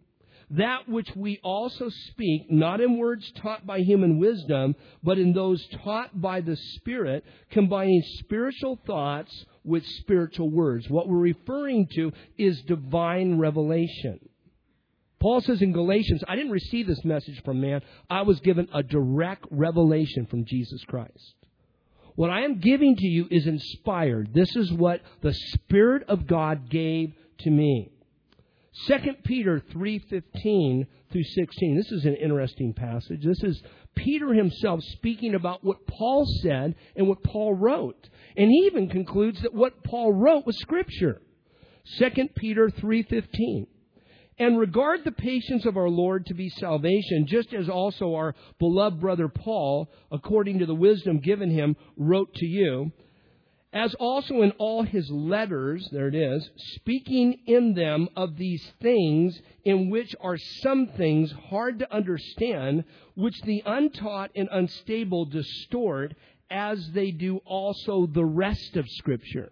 That which we also speak, not in words taught by human wisdom, but in those taught by the Spirit, combining spiritual thoughts with spiritual words. What we're referring to is divine revelation. Paul says in Galatians, I didn't receive this message from man. I was given a direct revelation from Jesus Christ. What I am giving to you is inspired. This is what the Spirit of God gave to me. Second Peter three fifteen through sixteen. This is an interesting passage. This is Peter himself speaking about what Paul said and what Paul wrote. And he even concludes that what Paul wrote was Scripture. Second Peter three fifteen. And regard the patience of our Lord to be salvation, just as also our beloved brother Paul, according to the wisdom given him, wrote to you, as also in all his letters, there it is, speaking in them of these things in which are some things hard to understand, which the untaught and unstable distort, as they do also the rest of Scripture.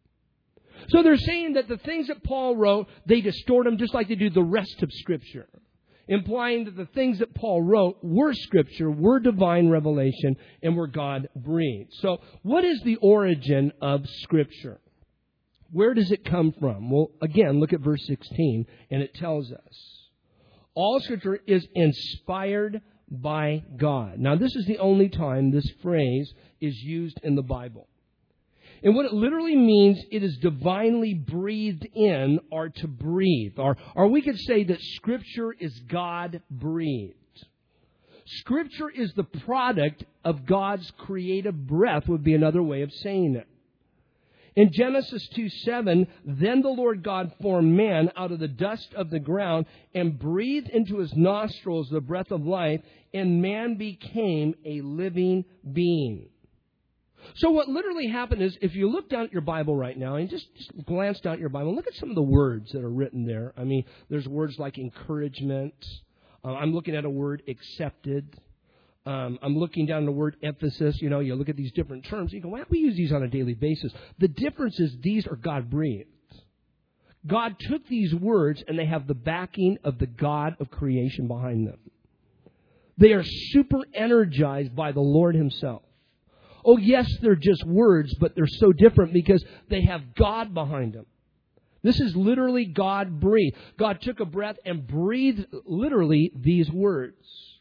So they're saying that the things that Paul wrote, they distort them just like they do the rest of Scripture, implying that the things that Paul wrote were Scripture, were divine revelation, and were God-breathed. So what is the origin of Scripture? Where does it come from? Well, again, look at verse sixteen, and it tells us, all Scripture is inspired by God. Now, this is the only time this phrase is used in the Bible. And what it literally means, it is divinely breathed in, or to breathe. Or, or we could say that Scripture is God-breathed. Scripture is the product of God's creative breath, would be another way of saying it. In Genesis two seven, then the Lord God formed man out of the dust of the ground and breathed into his nostrils the breath of life, and man became a living being. So what literally happened is, if you look down at your Bible right now and just, just glance down at your Bible, look at some of the words that are written there. I mean, there's words like encouragement. Uh, I'm looking at a word accepted. Um, I'm looking down at the word emphasis. You know, you look at these different terms. You go, well, we use these on a daily basis. The difference is these are God-breathed. God took these words and they have the backing of the God of creation behind them. They are super energized by the Lord Himself. Oh, yes, they're just words, but they're so different because they have God behind them. This is literally God-breathed. God took a breath and breathed literally these words.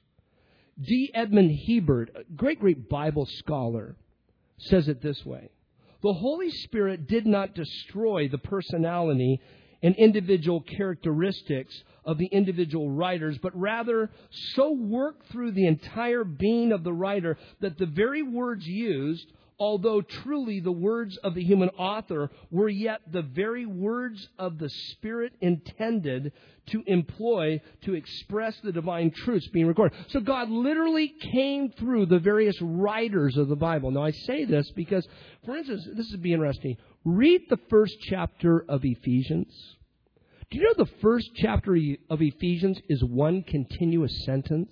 D. Edmund Hebert, a great, great Bible scholar, says it this way. The Holy Spirit did not destroy the personality and individual characteristics of the individual writers, but rather so worked through the entire being of the writer that the very words used, although truly the words of the human author, were yet the very words of the Spirit intended to employ to express the divine truths being recorded. So God literally came through the various writers of the Bible. Now I say this because, for instance, this would be interesting. Read the first chapter of Ephesians. Do you know the first chapter of Ephesians is one continuous sentence?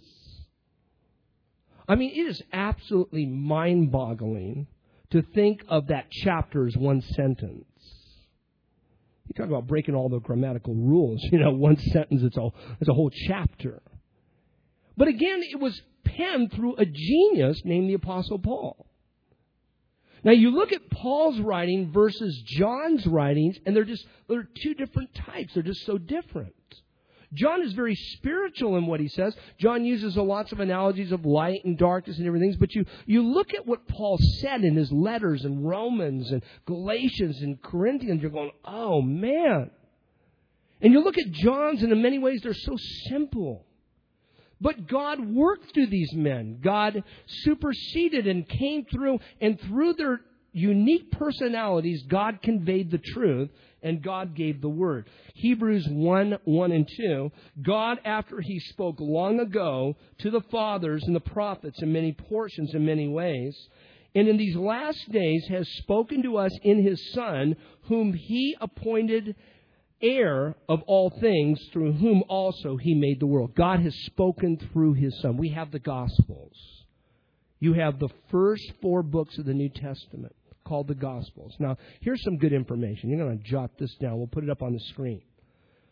I mean, it is absolutely mind-boggling to think of that chapter as one sentence. You talk about breaking all the grammatical rules. You know, one sentence, it's a, it's a whole chapter. But again, it was penned through a genius named the Apostle Paul. Now, you look at Paul's writing versus John's writings, and they're just, they're two different types. They're just so different. John is very spiritual in what he says. John uses a lots of analogies of light and darkness and everything. But you, you look at what Paul said in his letters in Romans and Galatians and Corinthians, you're going, oh, man. And you look at John's, and in many ways, they're so simple. But God worked through these men. God superseded and came through, and through their unique personalities, God conveyed the truth, and God gave the word. Hebrews one, one and two, God, after He spoke long ago to the fathers and the prophets in many portions, in many ways, and in these last days has spoken to us in His Son, whom He appointed heir of all things, through whom also He made the world. God has spoken through His Son. We have the Gospels. You have the first four books of the New Testament called the Gospels. Now, here's some good information. You're going to jot this down. We'll put it up on the screen.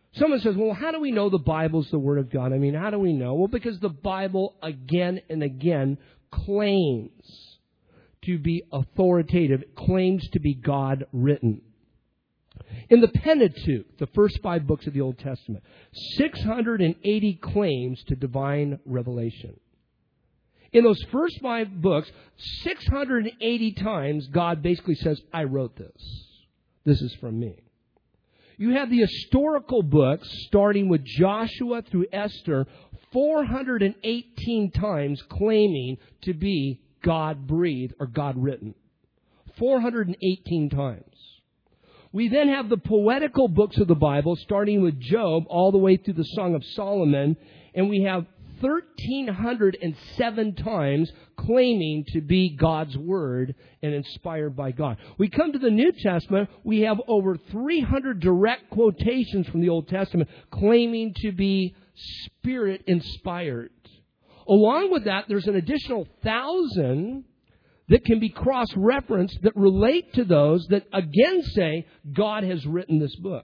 Someone says, well, how do we know the Bible's the Word of God? I mean, how do we know? Well, because the Bible again and again claims to be authoritative, claims to be God-written. In the Pentateuch, the first five books of the Old Testament, six hundred eighty claims to divine revelation. In those first five books, six hundred eighty times God basically says, I wrote this. This is from me. You have the historical books, starting with Joshua through Esther, four hundred eighteen times claiming to be God-breathed or God-written. four hundred eighteen times. We then have the poetical books of the Bible, starting with Job all the way through the Song of Solomon, and we have one thousand three hundred seven times claiming to be God's Word and inspired by God. We come to the New Testament, we have over three hundred direct quotations from the Old Testament claiming to be Spirit-inspired. Along with that, there's an additional thousand that can be cross-referenced that relate to those that again say, God has written this book.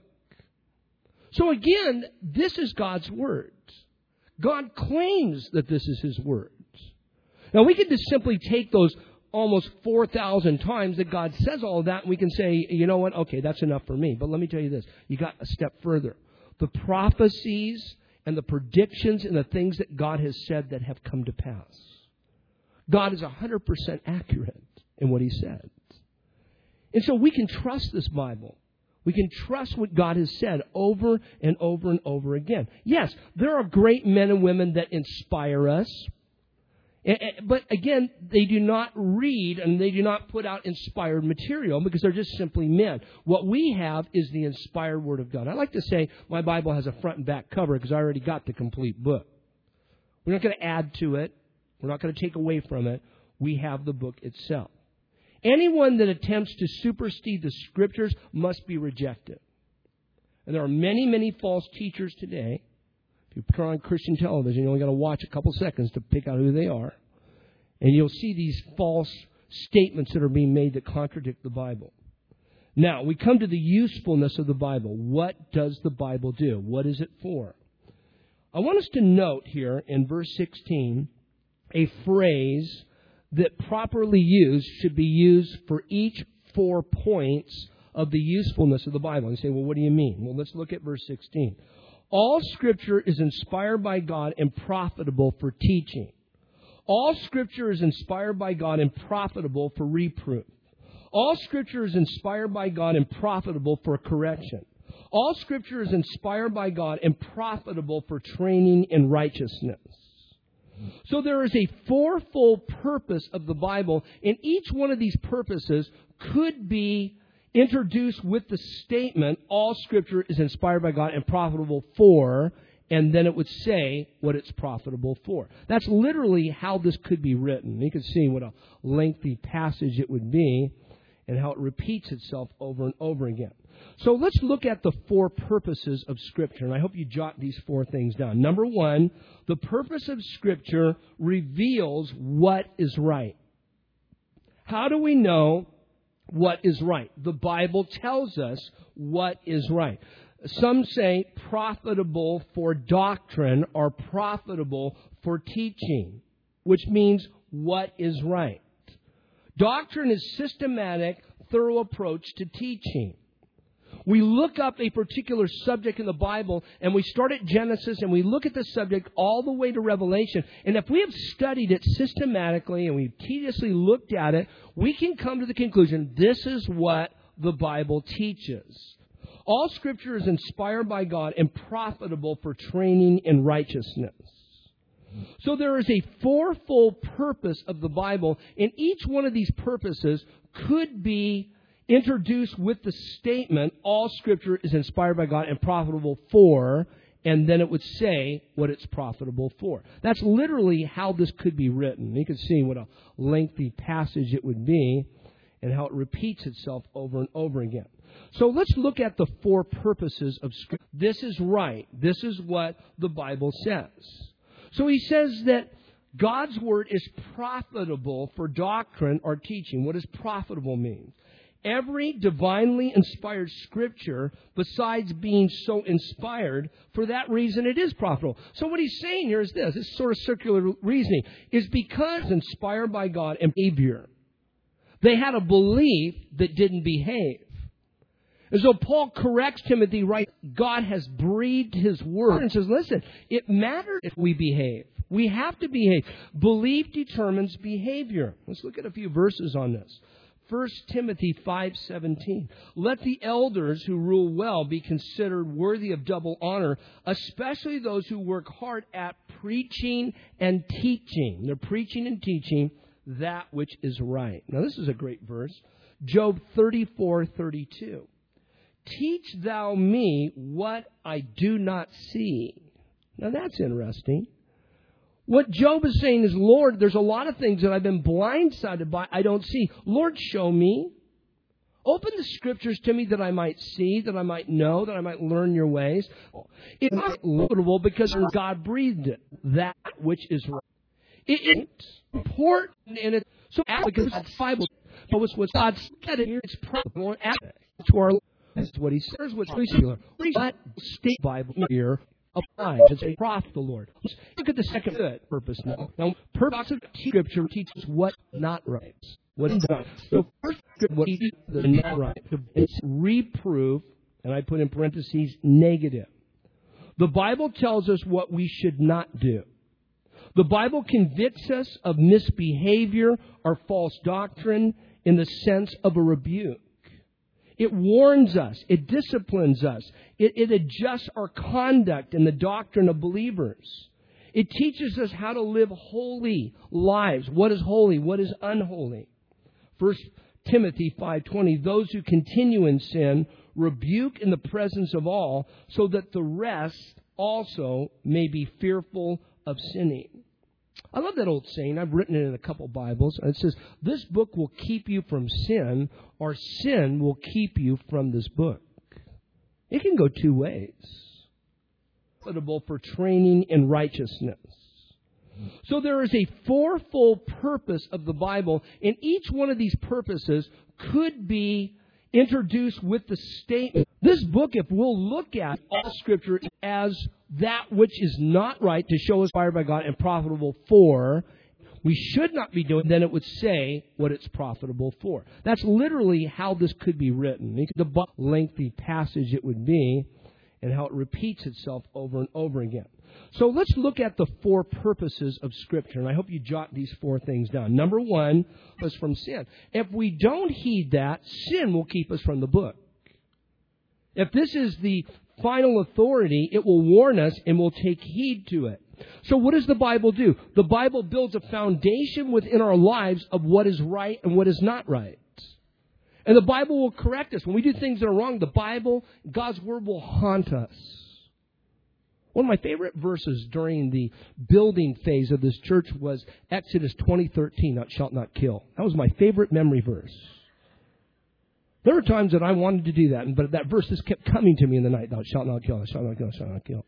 So again, this is God's Word. God claims that this is His words. Now, we could just simply take those almost four thousand times that God says all of that, and we can say, you know what, okay, that's enough for me. But let me tell you this. You got a step further. The prophecies and the predictions and the things that God has said that have come to pass. God is one hundred percent accurate in what He said. And so we can trust this Bible. We can trust what God has said over and over and over again. Yes, there are great men and women that inspire us. But again, they do not read and they do not put out inspired material because they're just simply men. What we have is the inspired Word of God. I like to say my Bible has a front and back cover because I already got the complete book. We're not going to add to it. We're not going to take away from it. We have the book itself. Anyone that attempts to supersede the Scriptures must be rejected. And there are many, many false teachers today. If you turn on Christian television, you only got to watch a couple seconds to pick out who they are. And you'll see these false statements that are being made that contradict the Bible. Now, we come to the usefulness of the Bible. What does the Bible do? What is it for? I want us to note here in verse sixteen a phrase that properly used should be used for each four points of the usefulness of the Bible. And you say, well, what do you mean? Well, let's look at verse sixteen. All Scripture is inspired by God and profitable for teaching. All Scripture is inspired by God and profitable for reproof. All Scripture is inspired by God and profitable for correction. All Scripture is inspired by God and profitable for training in righteousness. So there is a fourfold purpose of the Bible, and each one of these purposes could be introduced with the statement, all Scripture is inspired by God and profitable for, and then it would say what it's profitable for. That's literally how this could be written. You can see what a lengthy passage it would be and how it repeats itself over and over again. So let's look at the four purposes of Scripture, and I hope you jot these four things down. Number one, the purpose of Scripture reveals what is right. How do we know what is right? The Bible tells us what is right. Some say profitable for doctrine or profitable for teaching, which means what is right. Doctrine is systematic, thorough approach to teaching. We look up a particular subject in the Bible, and we start at Genesis, and we look at the subject all the way to Revelation. And if we have studied it systematically, and we've tediously looked at it, we can come to the conclusion, this is what the Bible teaches. All Scripture is inspired by God and profitable for training in righteousness. So there is a fourfold purpose of the Bible, and each one of these purposes could be introduced with the statement, all Scripture is inspired by God and profitable for, and then it would say what it's profitable for. That's literally how this could be written. You can see what a lengthy passage it would be and how it repeats itself over and over again. So let's look at the four purposes of Scripture. This is right. This is what the Bible says. So he says that God's Word is profitable for doctrine or teaching. What does profitable mean? Every divinely inspired Scripture, besides being so inspired, for that reason it is profitable. So what he's saying here is this, this sort of circular reasoning, is because inspired by God and behavior, they had a belief that didn't behave. And so Paul corrects Timothy, right? God has breathed His word and says, listen, it matters if we behave. We have to behave. Belief determines behavior. Let's look at a few verses on this. First Timothy five seventeen. Let the elders who rule well be considered worthy of double honor, especially those who work hard at preaching and teaching. They're preaching and teaching that which is right. Now this is a great verse. Job thirty-four thirty-two. Teach thou me what I do not see. Now that's interesting. What Job is saying is, Lord, there's a lot of things that I've been blindsided by I don't see. Lord, show me. Open the Scriptures to me that I might see, that I might know, that I might learn your ways. It's not notable because God breathed it, that which is right. It, it's important in it. So because it's Bible, but what's what God said here, it's probably to our. That's what He says. What's singular? But state Bible here. Applied to say, profit the Lord. Let's look at the second good purpose now. Now, purpose of Scripture teaches what not right. What is not. So first, what is not right. It's reproof, and I put in parentheses, negative. The Bible tells us what we should not do. The Bible convicts us of misbehavior or false doctrine in the sense of a rebuke. It warns us. It disciplines us. It, it adjusts our conduct in the doctrine of believers. It teaches us how to live holy lives. What is holy? What is unholy? First Timothy five twenty, those who continue in sin rebuke in the presence of all, so that the rest also may be fearful of sinning. I love that old saying. I've written it in a couple Bibles. It says, this book will keep you from sin, or sin will keep you from this book. It can go two ways. Suitable for training in righteousness. So there is a fourfold purpose of the Bible, and each one of these purposes could be introduced with the statement. This book, if we'll look at all Scripture as that which is not right to show us inspired by God and profitable for, we should not be doing, then it would say what it's profitable for. That's literally how this could be written. The lengthy passage it would be and how it repeats itself over and over again. So let's look at the four purposes of Scripture, and I hope you jot these four things down. Number one is from sin. If we don't heed that, sin will keep us from the book. If this is the final authority, it will warn us and we'll take heed to it. So what does the Bible do? The Bible builds a foundation within our lives of what is right and what is not right. And the Bible will correct us. When we do things that are wrong, the Bible, God's Word will haunt us. One of my favorite verses during the building phase of this church was Exodus twenty thirteen, thou shalt not kill. That was my favorite memory verse. There were times that I wanted to do that, but that verse just kept coming to me in the night, thou shalt not kill, thou shalt not kill, thou shalt not kill.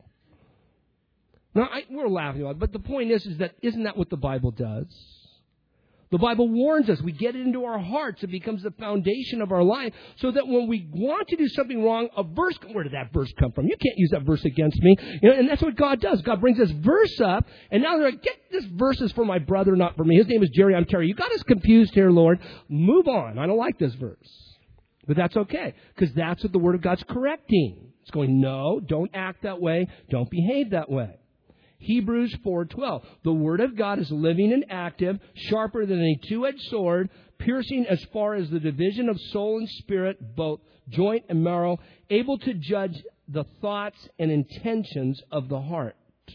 Now, I, we're laughing about it, but the point is, is that isn't that what the Bible does? The Bible warns us. We get it into our hearts. It becomes the foundation of our life so that when we want to do something wrong, a verse, where did that verse come from? You can't use that verse against me. You know, and that's what God does. God brings this verse up, and now they're like, get this verse is for my brother, not for me. His name is Jerry, I'm Terry. You got us confused here, Lord. Move on. I don't like this verse. But that's okay, because that's what the Word of God's correcting. It's going, no, don't act that way. Don't behave that way. Hebrews four twelve. The Word of God is living and active, sharper than a two-edged sword, piercing as far as the division of soul and spirit, both joint and marrow, able to judge the thoughts and intentions of the heart.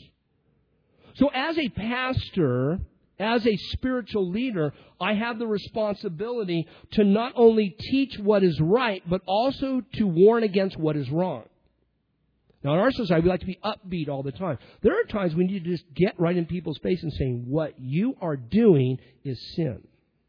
So as a pastor, as a spiritual leader, I have the responsibility to not only teach what is right, but also to warn against what is wrong. Now, in our society, we like to be upbeat all the time. There are times we need to just get right in people's face and saying, what you are doing is sin.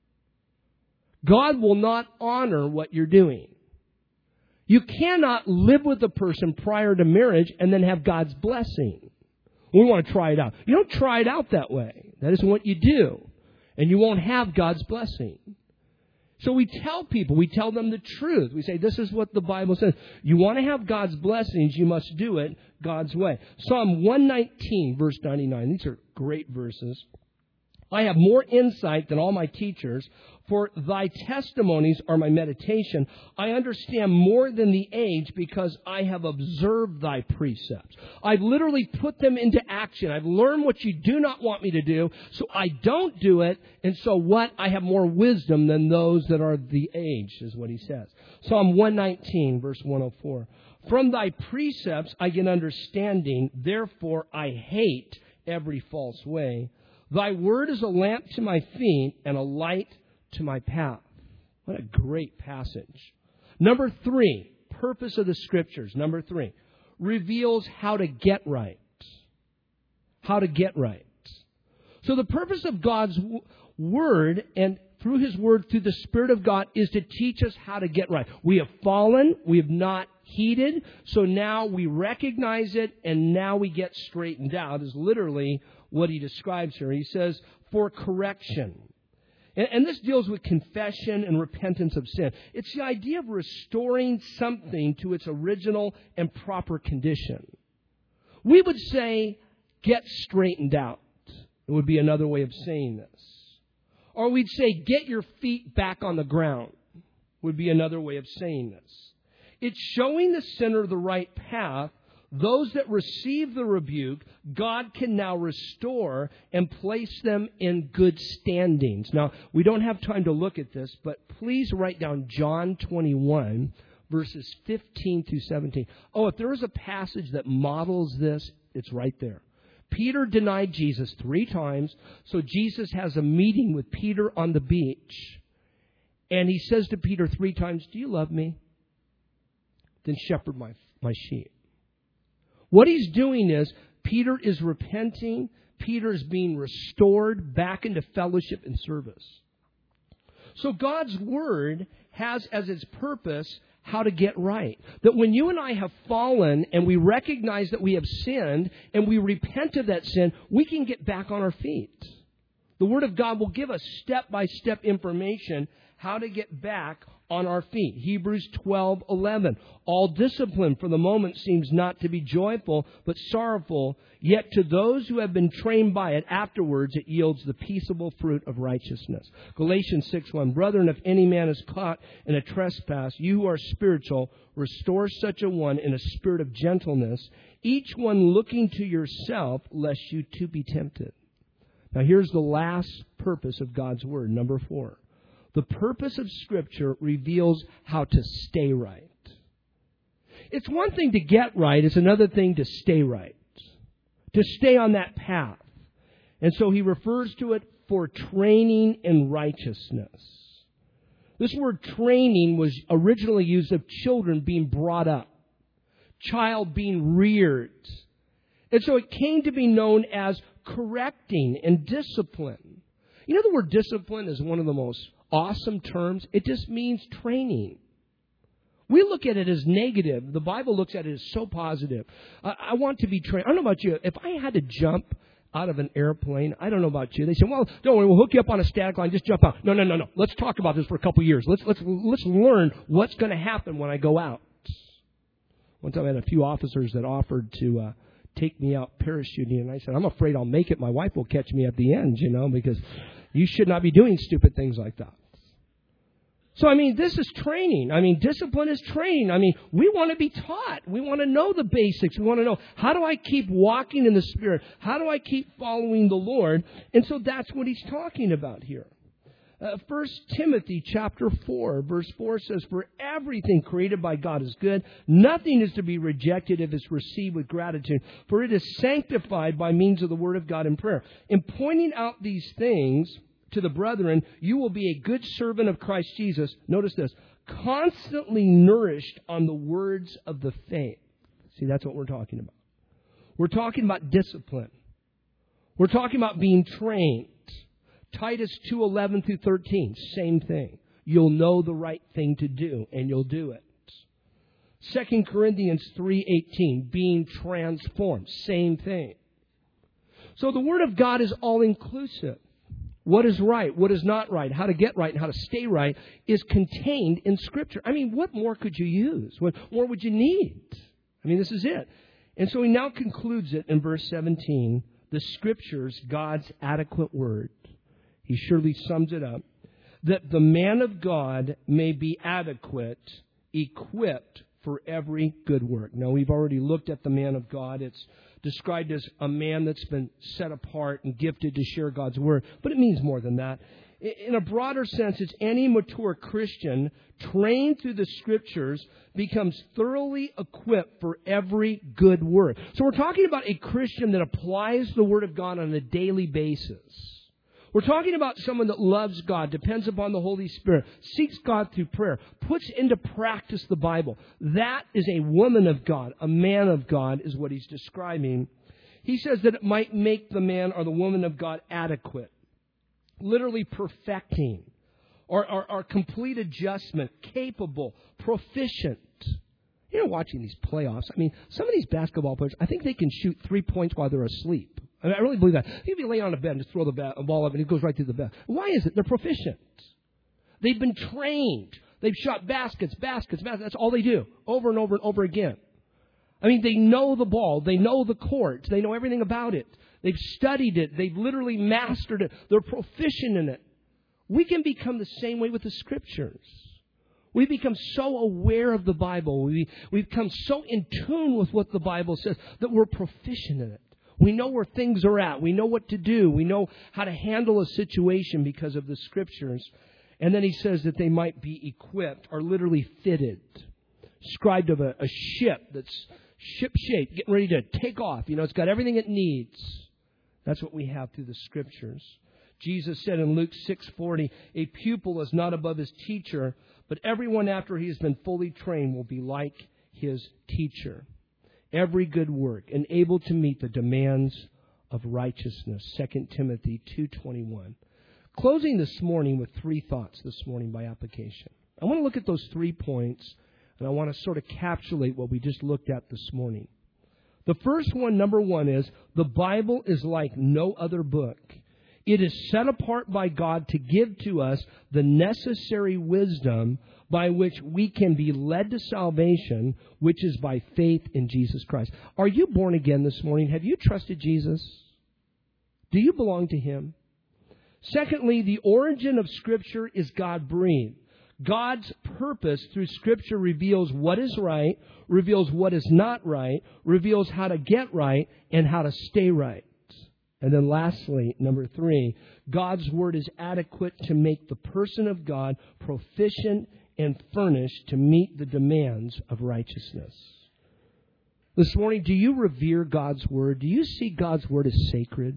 God will not honor what you're doing. You cannot live with a person prior to marriage and then have God's blessing. We want to try it out. You don't try it out that way. That isn't what you do. And you won't have God's blessing. So we tell people, we tell them the truth. We say, this is what the Bible says. You want to have God's blessings, you must do it God's way. Psalm one nineteen, verse ninety-nine. These are great verses. I have more insight than all my teachers, for thy testimonies are my meditation. I understand more than the age because I have observed thy precepts. I've literally put them into action. I've learned what you do not want me to do, so I don't do it. And so what? I have more wisdom than those that are the age, is what he says. Psalm one nineteen, verse one oh four. From thy precepts I get understanding, therefore I hate every false way. Thy word is a lamp to my feet and a light to my path. What a great passage. Number three, purpose of the Scriptures. Number three, reveals how to get right. How to get right. So the purpose of God's w- Word, and through His Word, through the Spirit of God, is to teach us how to get right. We have fallen. We have not heeded. So now we recognize it, and now we get straightened out, is literally what he describes here. He says, for correction. And, and this deals with confession and repentance of sin. It's the idea of restoring something to its original and proper condition. We would say, get straightened out. It would be another way of saying this. Or we'd say, get your feet back on the ground. Would be another way of saying this. It's showing the sinner the right path. Those that receive the rebuke, God can now restore and place them in good standings. Now, we don't have time to look at this, but please write down John twenty-one, verses fifteen through seventeen. Oh, if there is a passage that models this, it's right there. Peter denied Jesus three times, so Jesus has a meeting with Peter on the beach. And he says to Peter three times, do you love me? Then shepherd my, my sheep. What he's doing is, Peter is repenting. Peter is being restored back into fellowship and service. So God's Word has as its purpose how to get right. That when you and I have fallen and we recognize that we have sinned and we repent of that sin, we can get back on our feet. The Word of God will give us step-by-step information how to get back on our feet. Hebrews twelve eleven. All discipline for the moment seems not to be joyful, but sorrowful. Yet to those who have been trained by it, afterwards it yields the peaceable fruit of righteousness. Galatians six one. Brethren, if any man is caught in a trespass, you who are spiritual, restore such a one in a spirit of gentleness, each one looking to yourself, lest you too be tempted. Now here's the last purpose of God's Word, number four. The purpose of Scripture reveals how to stay right. It's one thing to get right. It's another thing to stay right. To stay on that path. And so he refers to it for training in righteousness. This word training was originally used of children being brought up. Child being reared. And so it came to be known as correcting and discipline. You know, the word discipline is one of the most awesome terms. It just means training. We look at it as negative. The Bible looks at it as so positive. I, I want to be trained. I don't know about you. If I had to jump out of an airplane, I don't know about you. They say, well, don't worry, we'll hook you up on a static line. Just jump out. No, no, no, no. Let's talk about this for a couple years. Let's, let's, let's learn what's going to happen when I go out. One time I had a few officers that offered to uh, take me out parachuting, and I said, I'm afraid I'll make it. My wife will catch me at the end, you know, because you should not be doing stupid things like that. So, I mean, this is training. I mean, discipline is training. I mean, we want to be taught. We want to know the basics. We want to know, how do I keep walking in the Spirit? How do I keep following the Lord? And so that's what he's talking about here. Uh, First Timothy chapter four, verse four says, for everything created by God is good. Nothing is to be rejected if it's received with gratitude, for it is sanctified by means of the Word of God in prayer. In pointing out these things to the brethren, you will be a good servant of Christ Jesus. Notice this, constantly nourished on the words of the faith. See, that's what we're talking about. We're talking about discipline. We're talking about being trained. Titus two eleven through thirteen, same thing. You'll know the right thing to do, and you'll do it. Second Corinthians three eighteen, being transformed, same thing. So the Word of God is all-inclusive. what is right, what is not right, how to get right, and how to stay right is contained in Scripture. I mean, what more could you use? What more would you need? I mean, this is it. And so he now concludes it in verse seventeen. The Scriptures, God's adequate word. He surely sums it up. That the man of God may be adequate, equipped for every good work. Now, we've already looked at the man of God. It's described as a man that's been set apart and gifted to share God's word. But it means more than that. In a broader sense, it's any mature Christian trained through the Scriptures becomes thoroughly equipped for every good work. So we're talking about a Christian that applies the Word of God on a daily basis. We're talking about someone that loves God, depends upon the Holy Spirit, seeks God through prayer, puts into practice the Bible. That is a woman of God, a man of God is what he's describing. He says that it might make the man or the woman of God adequate. Literally perfecting, or, or, or complete adjustment, capable, proficient. You know, watching these playoffs, I mean, some of these basketball players, I think they can shoot three points while they're asleep. I mean, I really believe that. If you lay on a bed and just throw the ball up and it goes right through the bed. Why is it? They're proficient. They've been trained. They've shot baskets, baskets, baskets. That's all they do, over and over and over again. I mean, they know the ball. They know the court. They know everything about it. They've studied it. They've literally mastered it. They're proficient in it. We can become the same way with the Scriptures. We become so aware of the Bible. We, we become so in tune with what the Bible says that we're proficient in it. We know where things are at. We know what to do. We know how to handle a situation because of the Scriptures. And then he says that they might be equipped or literally fitted. Described of a, a ship that's ship-shaped, getting ready to take off. You know, it's got everything it needs. That's what we have through the Scriptures. Jesus said in Luke six forty, a pupil is not above his teacher, but everyone after he has been fully trained will be like his teacher. Every good work and able to meet the demands of righteousness. Second Timothy two twenty-one. Closing this morning with three thoughts this morning by application. I want to look at those three points, and I want to sort of capsulate what we just looked at this morning. The first one, number one, is the Bible is like no other book. It is set apart by God to give to us the necessary wisdom by which we can be led to salvation, which is by faith in Jesus Christ. Are you born again this morning? Have you trusted Jesus? Do you belong to Him? Secondly, the origin of Scripture is God-breathed. God's purpose through Scripture reveals what is right, reveals what is not right, reveals how to get right, and how to stay right. And then lastly, number three, God's Word is adequate to make the person of God proficient and furnished to meet the demands of righteousness. This morning, do you revere God's Word? Do you see God's Word as sacred?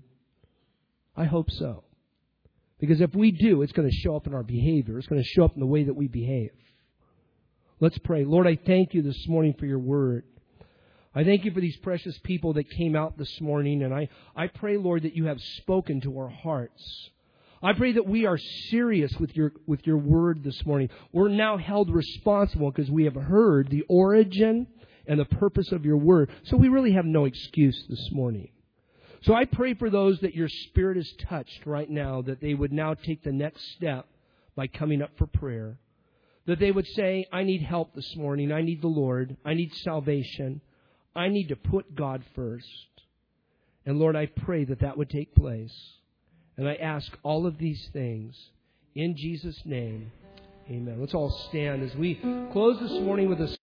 I hope so. Because if we do, it's going to show up in our behavior. It's going to show up in the way that we behave. Let's pray. Lord, I thank you this morning for your word. I thank you for these precious people that came out this morning. And I, I pray, Lord, that you have spoken to our hearts. I pray that we are serious with your, with your word this morning. We're now held responsible because we have heard the origin and the purpose of your word. So we really have no excuse this morning. So I pray for those that your Spirit is touched right now, that they would now take the next step by coming up for prayer. That they would say, I need help this morning. I need the Lord. I need salvation. I need to put God first. And Lord, I pray that that would take place. And I ask all of these things in Jesus' name. Amen. Let's all stand as we close this morning with a